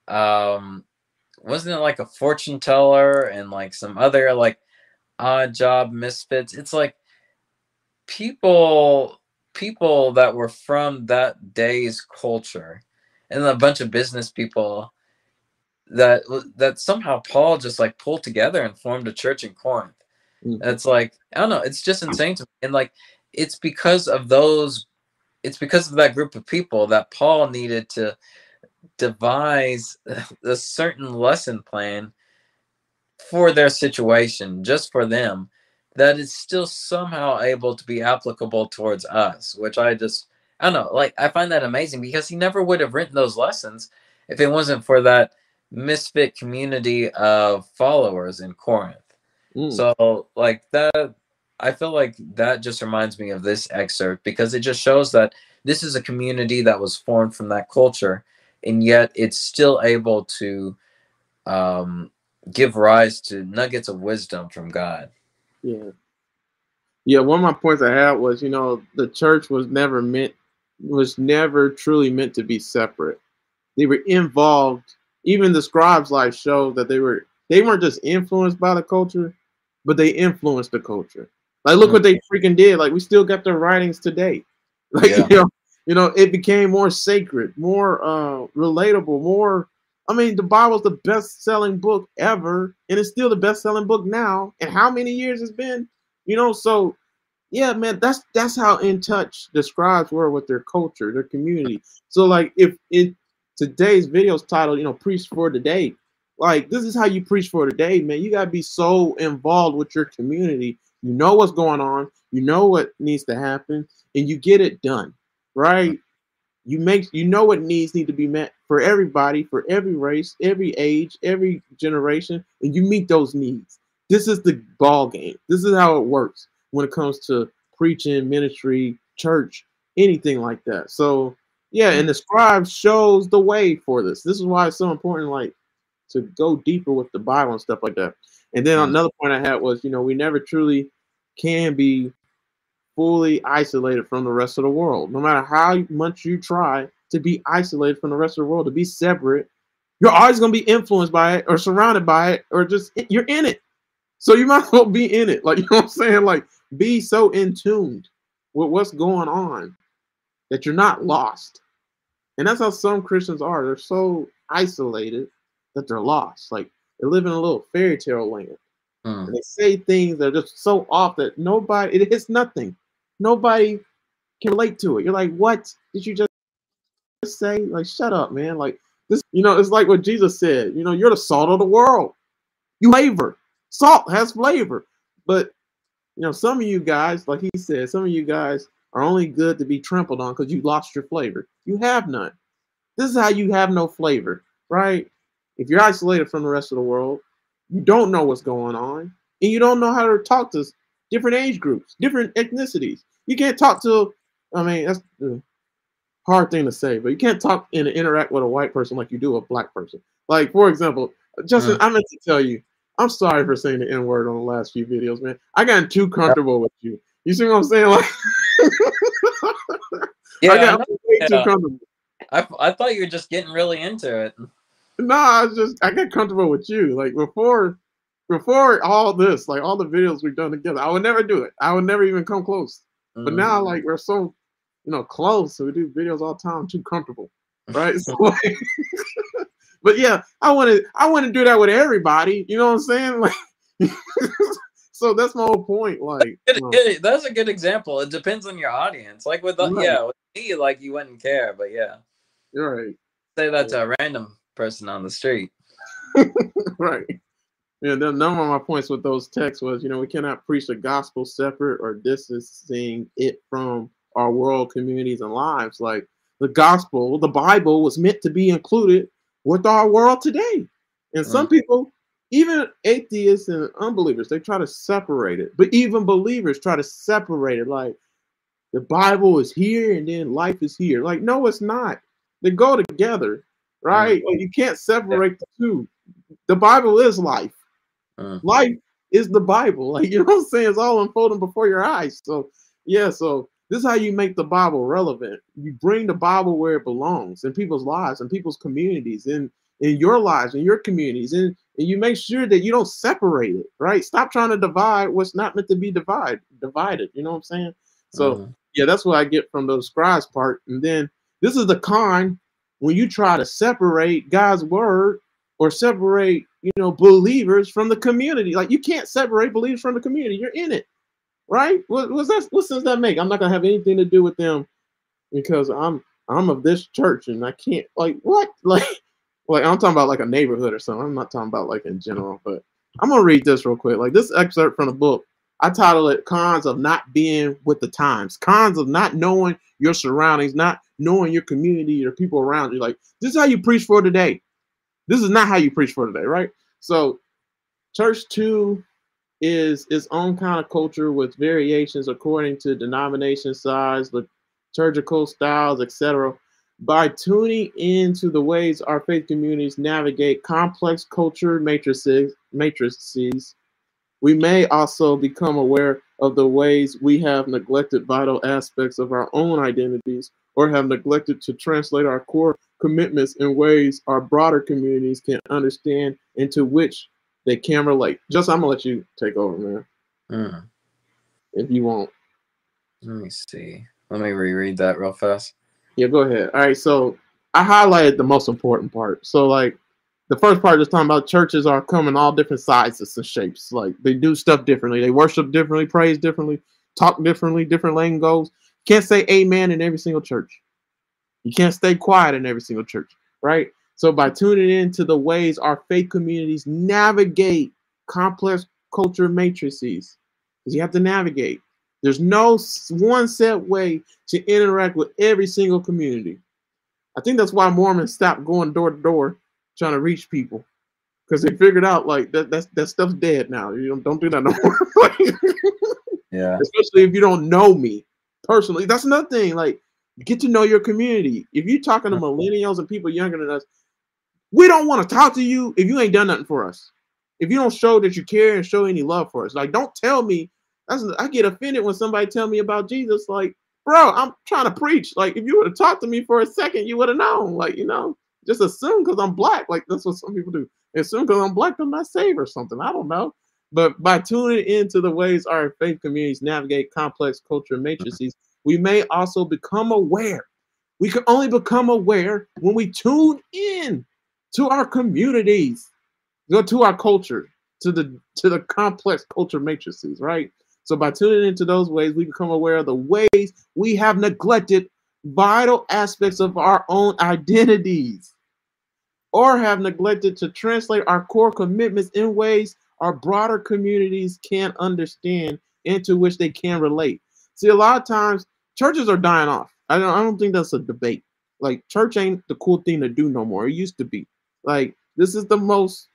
um, wasn't it like a fortune teller and like some other like odd job misfits? It's like people people that were from that day's culture and a bunch of business people that that somehow Paul just like pulled together and formed a church in Corinth. Mm-hmm. It's like, I don't know, it's just insane to me. And like, it's because of those it's because of that group of people that Paul needed to devise a certain lesson plan for their situation, just for them, that is still somehow able to be applicable towards us, which I just, I don't know, like, I find that amazing because he never would have written those lessons if it wasn't for that misfit community of followers in Corinth. Mm. So, like, that, I feel like that just reminds me of this excerpt because it just shows that this is a community that was formed from that culture, and yet it's still able to um, give rise to nuggets of wisdom from God. Yeah. Yeah, one of my points I had was, you know, the church was never meant, was never truly meant to be separate. They were involved. Even the scribes' life showed that they were, they weren't just influenced by the culture, but they influenced the culture. Like, look Mm. what they freaking did. Like, we still got their writings today. Like, Yeah. you know, You know, it became more sacred, more uh, relatable, more. I mean, the Bible's the best-selling book ever, and it's still the best-selling book now. And how many years it's been? You know, so yeah, man, that's that's how in touch the scribes were with their culture, their community. So, like, if in today's video's titled, you know, "Preach for Today," like this is how you preach for today, man. You gotta be so involved with your community. You know what's going on, you know what needs to happen, and you get it done, right? You make you know what needs need to be met for everybody, for every race, every age, every generation, and you meet those needs. This is the ball game. This is how it works when it comes to preaching, ministry, church, anything like that. So yeah, and the scribe shows the way for this. This is why it's so important, like, to go deeper with the Bible and stuff like that. And then Mm. another point I had was, you know, we never truly can be fully isolated from the rest of the world. No matter how much you try to be isolated from the rest of the world, to be separate, you're always going to be influenced by it or surrounded by it, or just you're in it. So you might as well be in it. Like, you know what I'm saying? Like, be so in tuned with what's going on that you're not lost. And that's how some Christians are. They're so isolated that they're lost. Like, they live in a little fairy tale land. Mm. And they say things that are just so off that nobody, it hits nothing. Nobody can relate to it. You're like, what did you just say? Like, shut up, man. Like, this, you know, it's like what Jesus said. You know, you're the salt of the world. You flavor. Salt has flavor. But, you know, some of you guys, like he said, some of you guys are only good to be trampled on because you lost your flavor. You have none. This is how you have no flavor, right? If you're isolated from the rest of the world, you don't know what's going on, and you don't know how to talk to different age groups, different ethnicities. You can't talk to, I mean, that's a hard thing to say, but you can't talk and interact with a white person like you do a black person. Like, for example, Justin, mm. I meant to tell you, I'm sorry for saying the N-word on the last few videos, man. I got too comfortable with you. You see what I'm saying? Like, yeah, I got I way yeah. too comfortable. I, I thought you were just getting really into it. No, I was just I got comfortable with you. Like before, before all this, like all the videos we've done together, I would never do it. I would never even come close. Mm. But now, like we're so, you know, close, so we do videos all the time. I'm too comfortable, right? So, like, but yeah, I want to I want to do that with everybody. You know what I'm saying? Like, so that's my whole point. Like, that's a, you good, know. that's a good example. It depends on your audience. Like with right. yeah, with me, like you wouldn't care, but yeah, you're right. Say that to a random person on the street. Right. Yeah, the number of my points with those texts was, you know, we cannot preach the gospel separate or distancing it from our world communities and lives. Like the gospel, the Bible was meant to be included with our world today. And some mm-hmm. people, even atheists and unbelievers, they try to separate it. But even believers try to separate it. Like the Bible is here and then life is here. Like, no, it's not. They go together, right? Mm-hmm. Like, you can't separate yeah. the two. The Bible is life. Mm-hmm. Life is the Bible. Like, you know what I'm saying? It's all unfolding before your eyes. So, yeah, so this is how you make the Bible relevant. You bring the Bible where it belongs in people's lives, in people's communities, in, in your lives, in your communities. And, and you make sure that you don't separate it, right? Stop trying to divide what's not meant to be divide, divided. You know what I'm saying? So, mm-hmm. yeah, that's what I get from the scribes part. And then this is the con when you try to separate God's word or separate, you know, believers from the community. Like, you can't separate believers from the community. You're in it, right? What, what's that, what sense does that make? I'm not going to have anything to do with them because I'm I'm of this church and I can't, like, what? Like, like I'm talking about like a neighborhood or something. I'm not talking about like in general, but I'm going to read this real quick. Like this excerpt from the book, I title it Cons of Not Being with the Times. Cons of not knowing your surroundings, not knowing your community or people around you. Like, this is how you preach for today. This is not how you preach for today, right? So church two is its own kind of culture with variations according to denomination size, liturgical styles, et cetera. By tuning into the ways our faith communities navigate complex culture matrices, matrices, we may also become aware of the ways we have neglected vital aspects of our own identities or have neglected to translate our core commitments in ways our broader communities can understand and to which they can relate. Just, I'm gonna let you take over, man. Mm. If you want. Let me see. Let me reread that real fast. Yeah, go ahead. All right, so I highlighted the most important part. So like the first part is talking about churches are coming all different sizes and shapes. Like they do stuff differently. They worship differently, praise differently, talk differently, different lingo's. Can't say amen in every single church. You can't stay quiet in every single church, right? So by tuning into the ways our faith communities navigate complex culture matrices, because you have to navigate. There's no one set way to interact with every single community. I think that's why Mormons stopped going door to door trying to reach people, because they figured out like that that's that stuff's dead now. You don't, don't do that no more. Yeah. Especially if you don't know me personally. That's another thing. Like, get to know your community. If you're talking to millennials and people younger than us, we don't want to talk to you if you ain't done nothing for us. If you don't show that you care and show any love for us, like, don't tell me. That's, I get offended when somebody tell me about Jesus. Like, bro, I'm trying to preach. Like, if you would have talked to me for a second, you would have known. Like, you know, just assume because I'm black. Like, that's what some people do. Assume because I'm black, I'm not saved or something. I don't know. But by tuning into the ways our faith communities navigate complex culture matrices, we may also become aware. We can only become aware when we tune in to our communities, to our culture, to the to the complex culture matrices, right? So by tuning into those ways, we become aware of the ways we have neglected vital aspects of our own identities, or have neglected to translate our core commitments in ways our broader communities can understand and to which they can relate. See, a lot of times churches are dying off. I don't, I don't think that's a debate. Like, church ain't the cool thing to do no more. It used to be. Like, this is the most,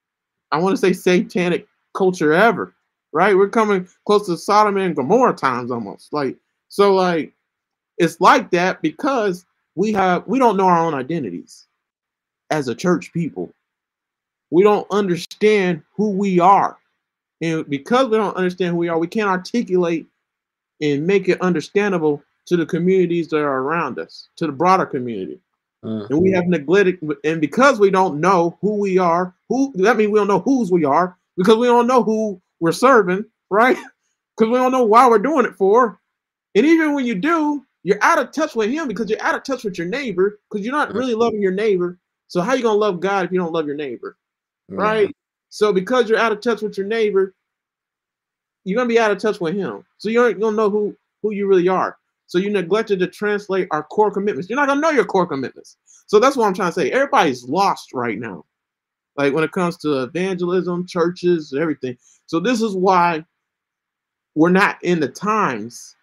I want to say, satanic culture ever, right? We're coming close to Sodom and Gomorrah times almost. Like, so like, it's like that because we have, we don't know our own identities as a church people. We don't understand who we are. And because we don't understand who we are, we can't articulate and make it understandable to the communities that are around us, to the broader community. Mm. And we have neglected, and because we don't know who we are, who that means we don't know whose we are, because we don't know who we're serving, right? Because we don't know why we're doing it for. And even when you do, you're out of touch with him because you're out of touch with your neighbor, because you're not really loving your neighbor. So how are you gonna love God if you don't love your neighbor? Right? Yeah. So because you're out of touch with your neighbor, you're gonna be out of touch with him. So you aren't gonna know who, who you really are. So you neglected to translate our core commitments. You're not gonna know your core commitments. So that's what I'm trying to say. Everybody's lost right now. Like when it comes to evangelism, churches, everything. So this is why we're not in the times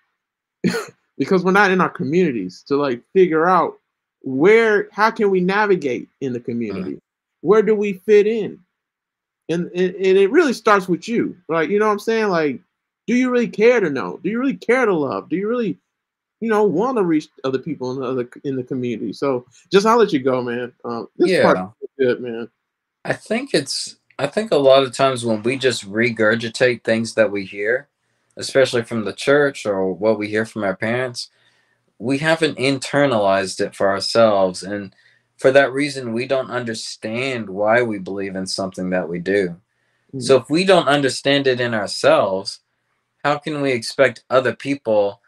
because we're not in our communities to like figure out where, how can we navigate in the community? Where do we fit in? And, and, and it really starts with you, right? You know what I'm saying? Like, do you really care to know? Do you really care to love? Do you really, you know, want to reach other people in the other in the community? So just I'll let you go, man. Um, this Yeah. part is good, man. I think it's, I think a lot of times when we just regurgitate things that we hear, especially from the church or what we hear from our parents, we haven't internalized it for ourselves. And for that reason, we don't understand why we believe in something that we do. Mm. So if we don't understand it in ourselves, how can we expect other people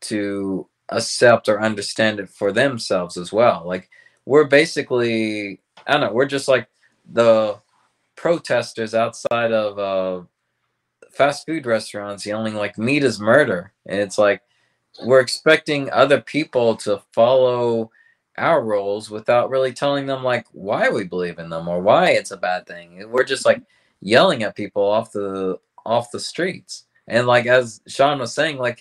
to accept or understand it for themselves as well? Like, we're basically, I don't know, we're just like the protesters outside of uh, fast food restaurants yelling like meat is murder. And it's like, we're expecting other people to follow our roles without really telling them like why we believe in them or why it's a bad thing. We're just like yelling at people off the off the streets. And like as Sean was saying, like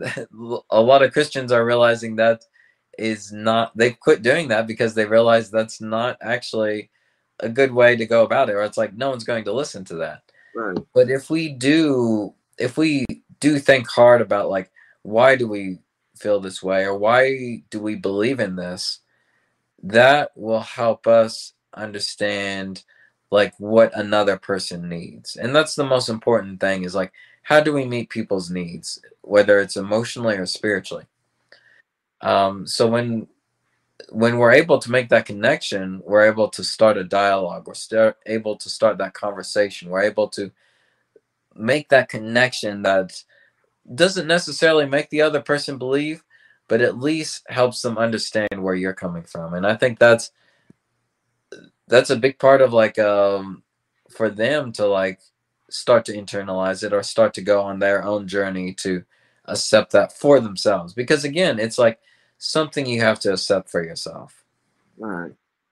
a lot of Christians are realizing that is not, they've quit doing that because they realize that's not actually a good way to go about it, or it's like no one's going to listen to that. Right. But if we do if we do think hard about like why do we feel this way or why do we believe in this, that will help us understand like what another person needs. And that's the most important thing, is like, how do we meet people's needs, whether it's emotionally or spiritually? Um, so when when we're able to make that connection, we're able to start a dialogue, we're start, able to start that conversation, we're able to make that connection that doesn't necessarily make the other person believe, but at least helps them understand where you're coming from. And I think that's that's a big part of like um for them to like start to internalize it or start to go on their own journey to accept that for themselves. Because again, it's like something you have to accept for yourself. All right.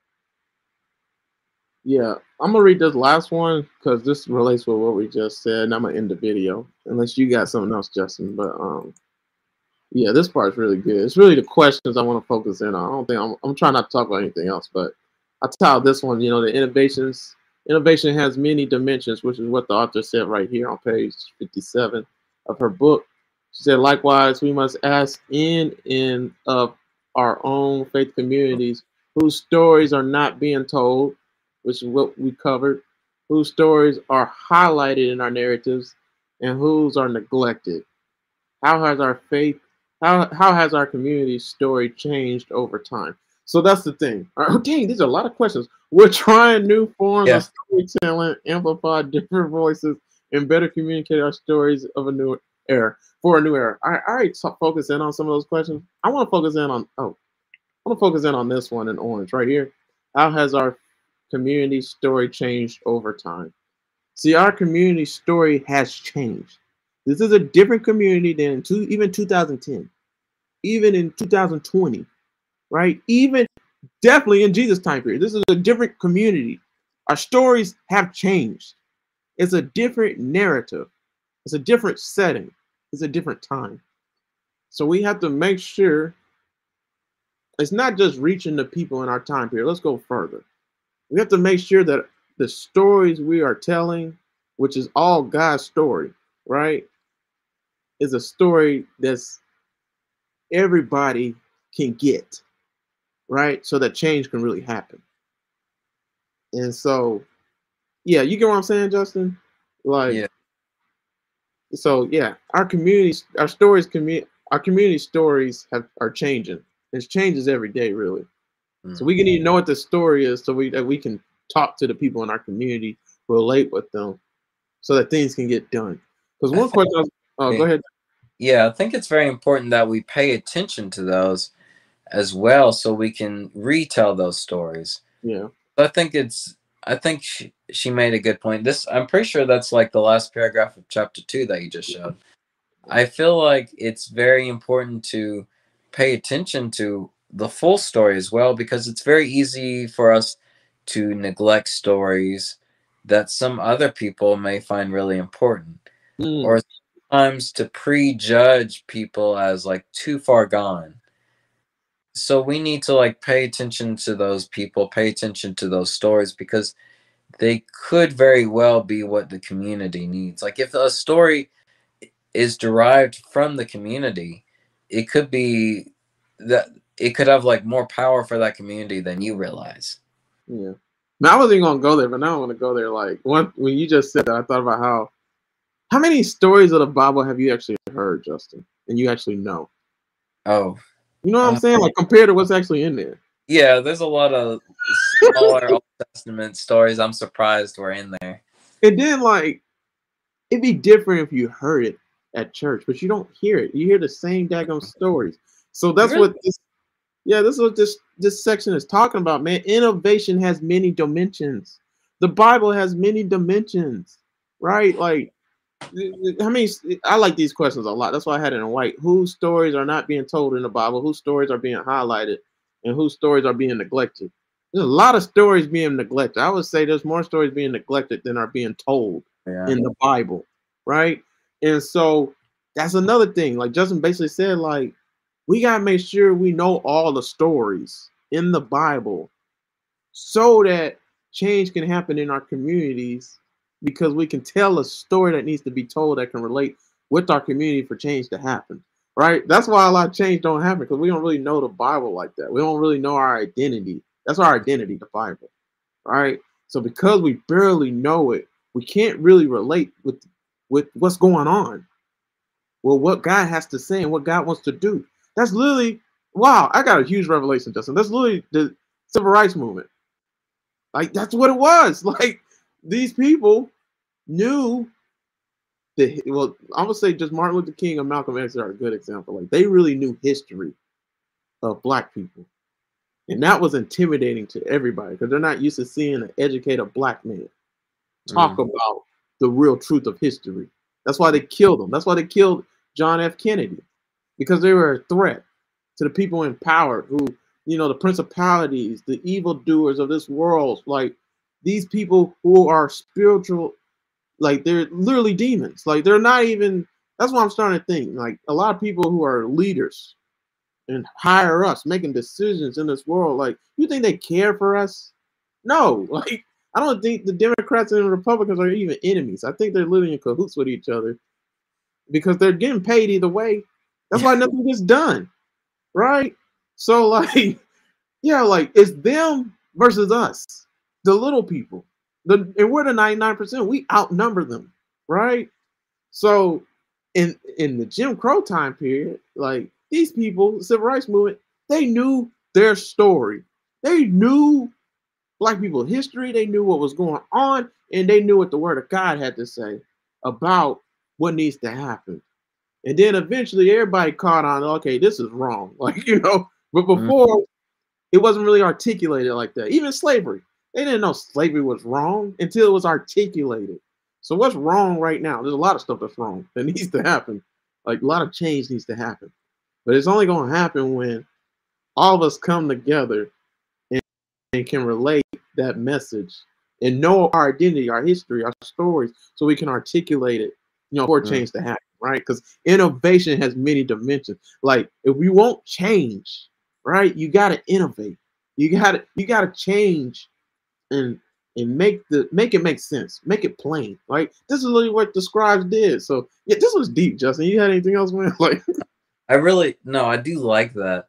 Yeah, I'm gonna read this last one because this relates with what we just said, and I'm gonna end the video. Unless you got something else, Justin. But um, yeah, this part's really good. It's really the questions I want to focus in on. I don't think I'm, I'm trying not to talk about anything else, but I tell this one, you know, the innovations. Innovation has many dimensions, which is what the author said right here on page fifty-seven of her book. She said, likewise, we must ask in in of our own faith communities whose stories are not being told, which is what we covered, whose stories are highlighted in our narratives, and whose are neglected. How has our faith, how, how has our community story changed over time? So that's the thing. Oh, dang, these are a lot of questions. We're trying new forms Yeah. of storytelling, amplify different voices, and better communicate our stories of a new era for a new era. I, I already focus in on some of those questions. I want to focus in on, oh, I want to focus in on this one in orange right here. How has our community story changed over time? See, our community story has changed. This is a different community than in two, even two thousand ten, even in two thousand twenty, right? Even definitely in Jesus' time period. This is a different community. Our stories have changed. It's a different narrative. It's a different setting. It's a different time. So we have to make sure it's not just reaching the people in our time period. Let's go further. We have to make sure that the stories we are telling, which is all God's story, right, is a story that's everybody can get, right? So that change can really happen. And so, yeah, you get what I'm saying, Justin? Like, Yeah. so yeah, our communities, our stories, commu- our community stories have are changing. It changes every day, really. Mm. So we need to know what the story is, so we that we can talk to the people in our community, relate with them, so that things can get done. Because one question, I was, oh, go ahead. Yeah, I think it's very important that we pay attention to those as well, so we can retell those stories. Yeah. I think it's. I think she, she made a good point. This, I'm pretty sure that's like the last paragraph of chapter two that you just showed. I feel like it's very important to pay attention to the full story as well, because it's very easy for us to neglect stories that some other people may find really important, Mm. or sometimes to prejudge people as like too far gone. So we need to like pay attention to those people, pay attention to those stories, because they could very well be what the community needs. Like if a story is derived from the community, it could be that it could have like more power for that community than you realize. Yeah. Now I wasn't even gonna go there, but now I want to go there. Like one, when you just said that, I thought about how how many stories of the Bible have you actually heard, Justin, and you actually know? Oh, You know what uh, I'm saying? Like compared to what's actually in there. yeah, there's a lot of smaller Old Testament stories I'm surprised were in there. And then like it'd be different if you heard it at church, but you don't hear it. You hear the same daggone stories. So that's Really? what this yeah, this is what this this section is talking about, man. Innovation has many dimensions. The Bible has many dimensions, right? Like how many I like these questions a lot. That's why I had it in white. Whose stories are not being told in the Bible? Whose stories are being highlighted? And whose stories are being neglected? There's a lot of stories being neglected. I would say there's more stories being neglected than are being told Yeah. in the Bible, right? And so that's another thing. Like Justin basically said, like, we gotta make sure we know all the stories in the Bible so that change can happen in our communities, because we can tell a story that needs to be told that can relate with our community for change to happen, right? That's why a lot of change don't happen, because we don't really know the Bible like that. We don't really know our identity. That's our identity, the Bible, right? So because we barely know it, we can't really relate with with what's going on. Well, what God has to say and what God wants to do. That's literally, wow, I got a huge revelation, Justin. That's literally the civil rights movement. Like, that's what it was. Like, these people knew that, well, I would say just Martin Luther King and Malcolm X are a good example. Like, they really knew history. of black people. And that was intimidating to everybody because they're not used to seeing an educated black man talk Mm. about the real truth of history. That's why they killed him. That's why they killed John F. Kennedy, because they were a threat to the people in power who, you know, the principalities, the evildoers of this world, like these people who are spiritual, like they're literally demons. Like they're not even, that's what I'm starting to think. Like a lot of people who are leaders and hire us making decisions in this world, like you think they care for us? No, like I don't think the Democrats and the Republicans are even enemies. I think they're living in cahoots with each other because they're getting paid either way. That's why nothing gets done, right? So like, yeah, like it's them versus us, the little people. The and we're the ninety-nine percent. We outnumber them, right? So in in the Jim Crow time period, like these people, the civil rights movement, they knew their story. They knew black people history, they knew what was going on, and they knew what the word of God had to say about what needs to happen. And then eventually everybody caught on, okay, this is wrong. Like, you know, but before it wasn't really articulated like that. Even slavery. They didn't know slavery was wrong until it was articulated. So what's wrong right now? There's a lot of stuff that's wrong that needs to happen. Like a lot of change needs to happen. But it's only going to happen when all of us come together and, and can relate that message and know our identity, our history, our stories, so we can articulate it, you know, for change to happen, right? Because innovation has many dimensions. Like if we won't change, right, you got to innovate. You got to you got to change and and make the make it make sense, make it plain, right? This is literally what the scribes did. So yeah, this was deep, Justin. You had anything else, man? Like, I really no, I do like that.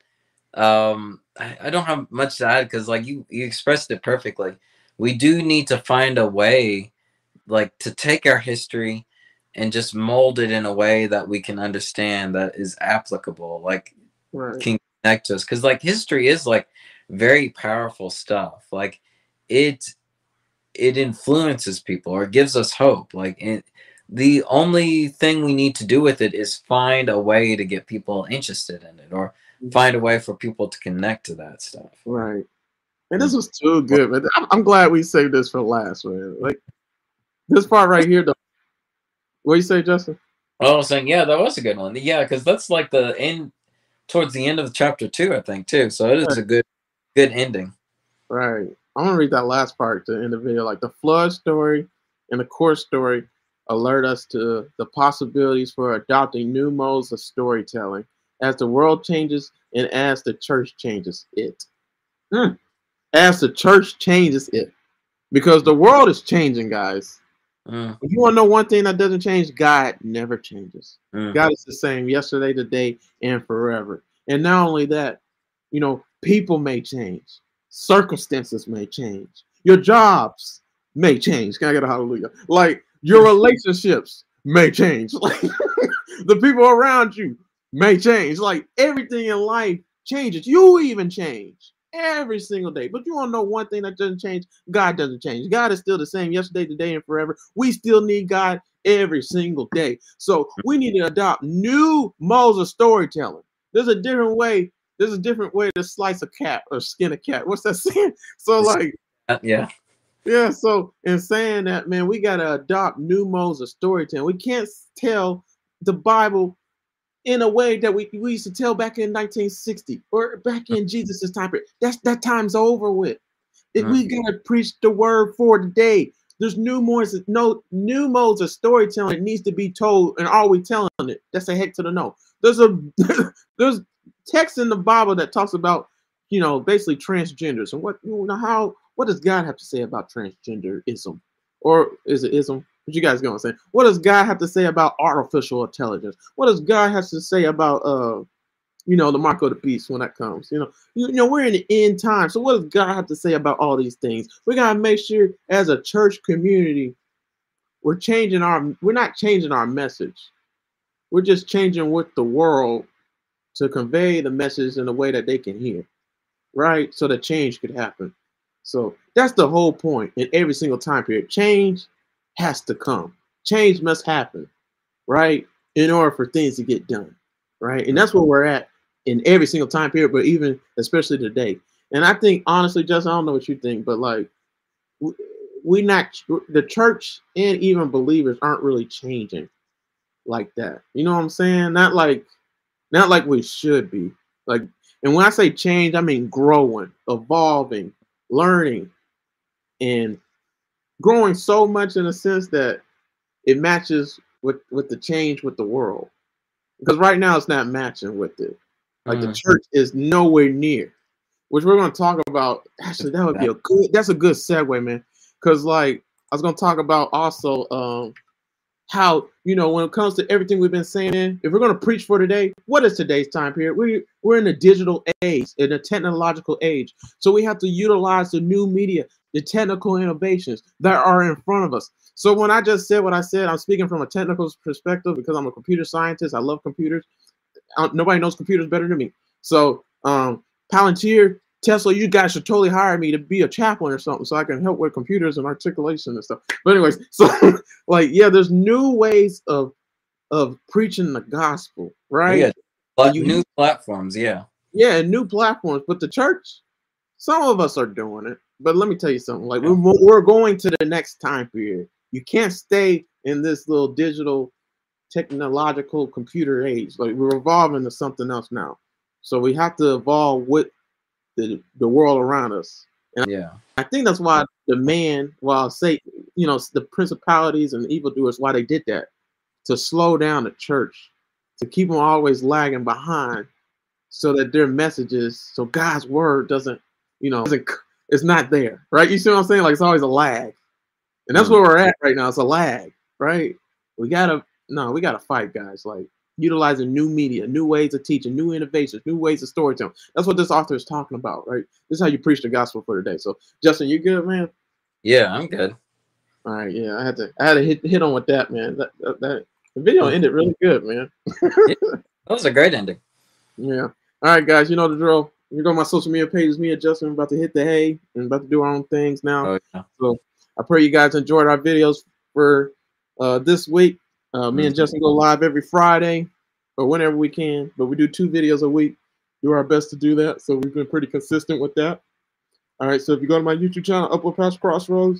Um, I, I don't have much to add because, like you, you expressed it perfectly. We do need to find a way, like, to take our history and just mold it in a way that we can understand that is applicable, like, right. can connect us. Because, like, history is like very powerful stuff. Like, it it influences people or gives us hope. Like, it, the only thing we need to do with it is find a way to get people interested in it or find a way for people to connect to that stuff. Right. And this was too good, man. I'm, I'm glad we saved this for last, man. Like this part right here. The, what you say, Justin? I was saying, yeah, that was a good one. Yeah, because that's like the end, towards the end of the chapter two, I think, too. So it is a good, good ending. Right. I'm gonna read that last part to end the video. Like the flood story and the court story alert us to the possibilities for adopting new modes of storytelling as the world changes and as the church changes it. Mm. As the church changes it, because the world is changing, guys. Mm. If you want to know one thing that doesn't change, God never changes. Mm. God is the same yesterday, today, and forever. And not only that, you know, people may change, circumstances may change, your jobs may change. Can I get a hallelujah? Like your relationships may change. Like the people around you may change. Like everything in life changes. You even change every single day. But you want to know one thing that doesn't change? God doesn't change. God is still the same yesterday, today, and forever. We still need God every single day. So we need to adopt new modes of storytelling. There's a different way. There's a different way to slice a cat or skin a cat. What's that saying? So like, yeah. Yeah, so in saying that, man, we got to adopt new modes of storytelling. We can't tell the Bible in a way that we, we used to tell back in nineteen sixty or back in Jesus' time period. That's that time's over with. It, Mm. we gotta preach the word for today. There's new modes, no new modes of storytelling needs to be told, and are we telling it? That's a heck to the no. There's a there's text in the Bible that talks about, you know, basically transgenders and what you know how what does God have to say about transgenderism, or is it ism? What you guys gonna say? What does God have to say about artificial intelligence? What does God have to say about uh, you know, the mark of the beast when that comes? You know, you, you know, we're in the end time. So what does God have to say about all these things? We gotta make sure as a church community, we're changing our we're not changing our message. We're just changing with the world to convey the message in a way that they can hear. Right? So that change could happen. So that's the whole point in every single time period. Change has to come. Change must happen, right? In order for things to get done, right? And that's where we're at in every single time period, but even especially today. And I think honestly, Justin, I don't know what you think, but like we, we not the church and even believers aren't really changing like that. You know what I'm saying? Not like not like we should be. Like, and when I say change, I mean growing, evolving, learning, and growing so much in a sense that it matches with with the change with the world. Because right now it's not matching with it. Like the Mm. church is nowhere near, which we're going to talk about. Actually, that would be a good. That's a good segue, man. Because like I was going to talk about also um, how, you know, when it comes to everything we've been saying, if we're going to preach for today, what is today's time period? We we're in a digital age, in a technological age, so we have to utilize the new media, the technical innovations that are in front of us. So when I just said what I said, I'm speaking from a technical perspective because I'm a computer scientist. I love computers. I, nobody knows computers better than me. So um, Palantir, Tesla, you guys should totally hire me to be a chaplain or something so I can help with computers and articulation and stuff. But anyways, so like, yeah, there's new ways of of preaching the gospel, right? Yeah, but you, new platforms, yeah. Yeah, new platforms. But the church, some of us are doing it. But let me tell you something. Like, Yeah. we're, we're going to the next time period. You can't stay in this little digital technological computer age. Like, we're evolving to something else now. So we have to evolve with the, the world around us. And Yeah. I think that's why the man, while Satan, you know, the principalities and evildoers, why they did that, to slow down the church, to keep them always lagging behind, so that their messages, so God's word doesn't, you know, doesn't, it's not there, right? You see what I'm saying? Like, it's always a lag, and that's Mm. where we're at right now. It's a lag, right? We gotta, no, we gotta fight, guys. Like, utilizing new media, new ways of teaching, new innovations, new ways of storytelling. That's what this author is talking about, right? This is how you preach the gospel for today. So, Justin, you good, man? Yeah, I'm good. All right, yeah, I had to, I had to hit hit on with that, man. That that, that the video ended really good, man. Yeah, that was a great ending. Yeah. All right, guys, you know the drill. You go on my social media pages. Me and Justin are about to hit the hay and about to do our own things now. Oh, yeah. So I pray you guys enjoyed our videos for uh, this week. Uh, me Mhm. and Justin go live every Friday or whenever we can, but we do two videos a week. Do our best to do that. So we've been pretty consistent with that. All right. So if you go to my YouTube channel, Upward Past Crossroads,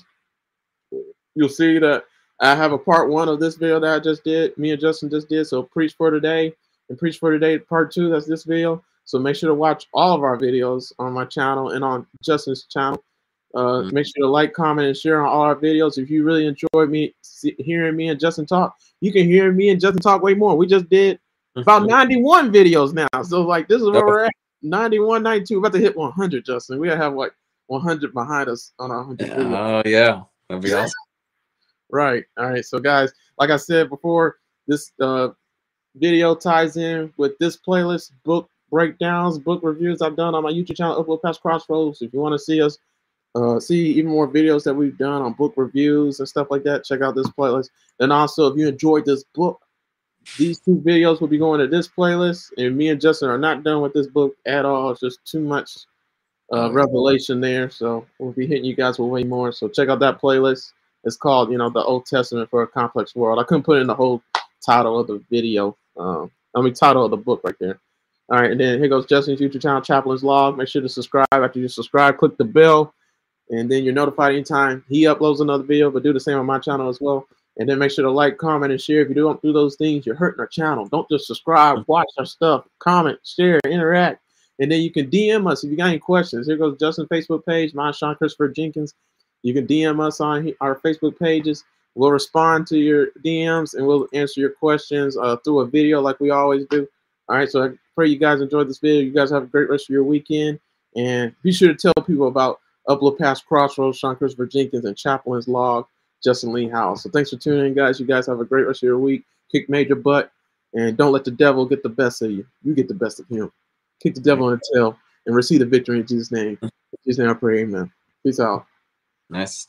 you'll see that I have a part one of this video that I just did. Me and Justin just did. So Preach for Today and Preach for Today part two. That's this video. So make sure to watch all of our videos on my channel and on Justin's channel. Uh, Mhm. make sure to like, comment, and share on all our videos. If you really enjoy me see, hearing me and Justin talk, you can hear me and Justin talk way more. We just did about ninety-one videos now. So like, this is where Oh. we're at. ninety-one, ninety-two. We're about to hit one hundred, Justin. We gotta have like one hundred behind us on our one hundred videos. Oh, yeah. That'd be awesome. Right. All right. So guys, like I said before, this uh, video ties in with this playlist, book breakdowns, book reviews I've done on my YouTube channel, Upward Past Crossroads. If you want to see us, uh, see even more videos that we've done on book reviews and stuff like that, check out this playlist. And also, if you enjoyed this book, these two videos will be going to this playlist. And me and Justin are not done with this book at all. It's just too much uh, Oh, yeah. revelation there. So we'll be hitting you guys with way more. So check out that playlist. It's called, you know, the Old Testament for a Complex World. I couldn't put in the whole title of the video. Um, I mean, title of the book right there. All right, and then here goes Justin's YouTube channel, Chaplain's Log. Make sure to subscribe. After you subscribe, click the bell, and then you're notified anytime he uploads another video. But do the same on my channel as well. And then make sure to like, comment, and share. If you don't do those things, you're hurting our channel. Don't just subscribe, watch our stuff, comment, share, interact. And then you can D M us if you got any questions. Here goes Justin's Facebook page, mine, Sean Christopher Jenkins. You can D M us on our Facebook pages. We'll respond to your D Ms and we'll answer your questions uh, through a video like we always do. All right, so I pray you guys enjoyed this video. You guys have a great rest of your weekend. And be sure to tell people about Upward Past Crossroads, Sean Christopher Jenkins, and Chaplain's Log, Justin Lee Howell. So thanks for tuning in, guys. You guys have a great rest of your week. Kick major butt. And don't let the devil get the best of you. You get the best of him. Kick the devil in the tail and receive the victory in Jesus' name. In Jesus' name I pray, amen. Peace out. Nice.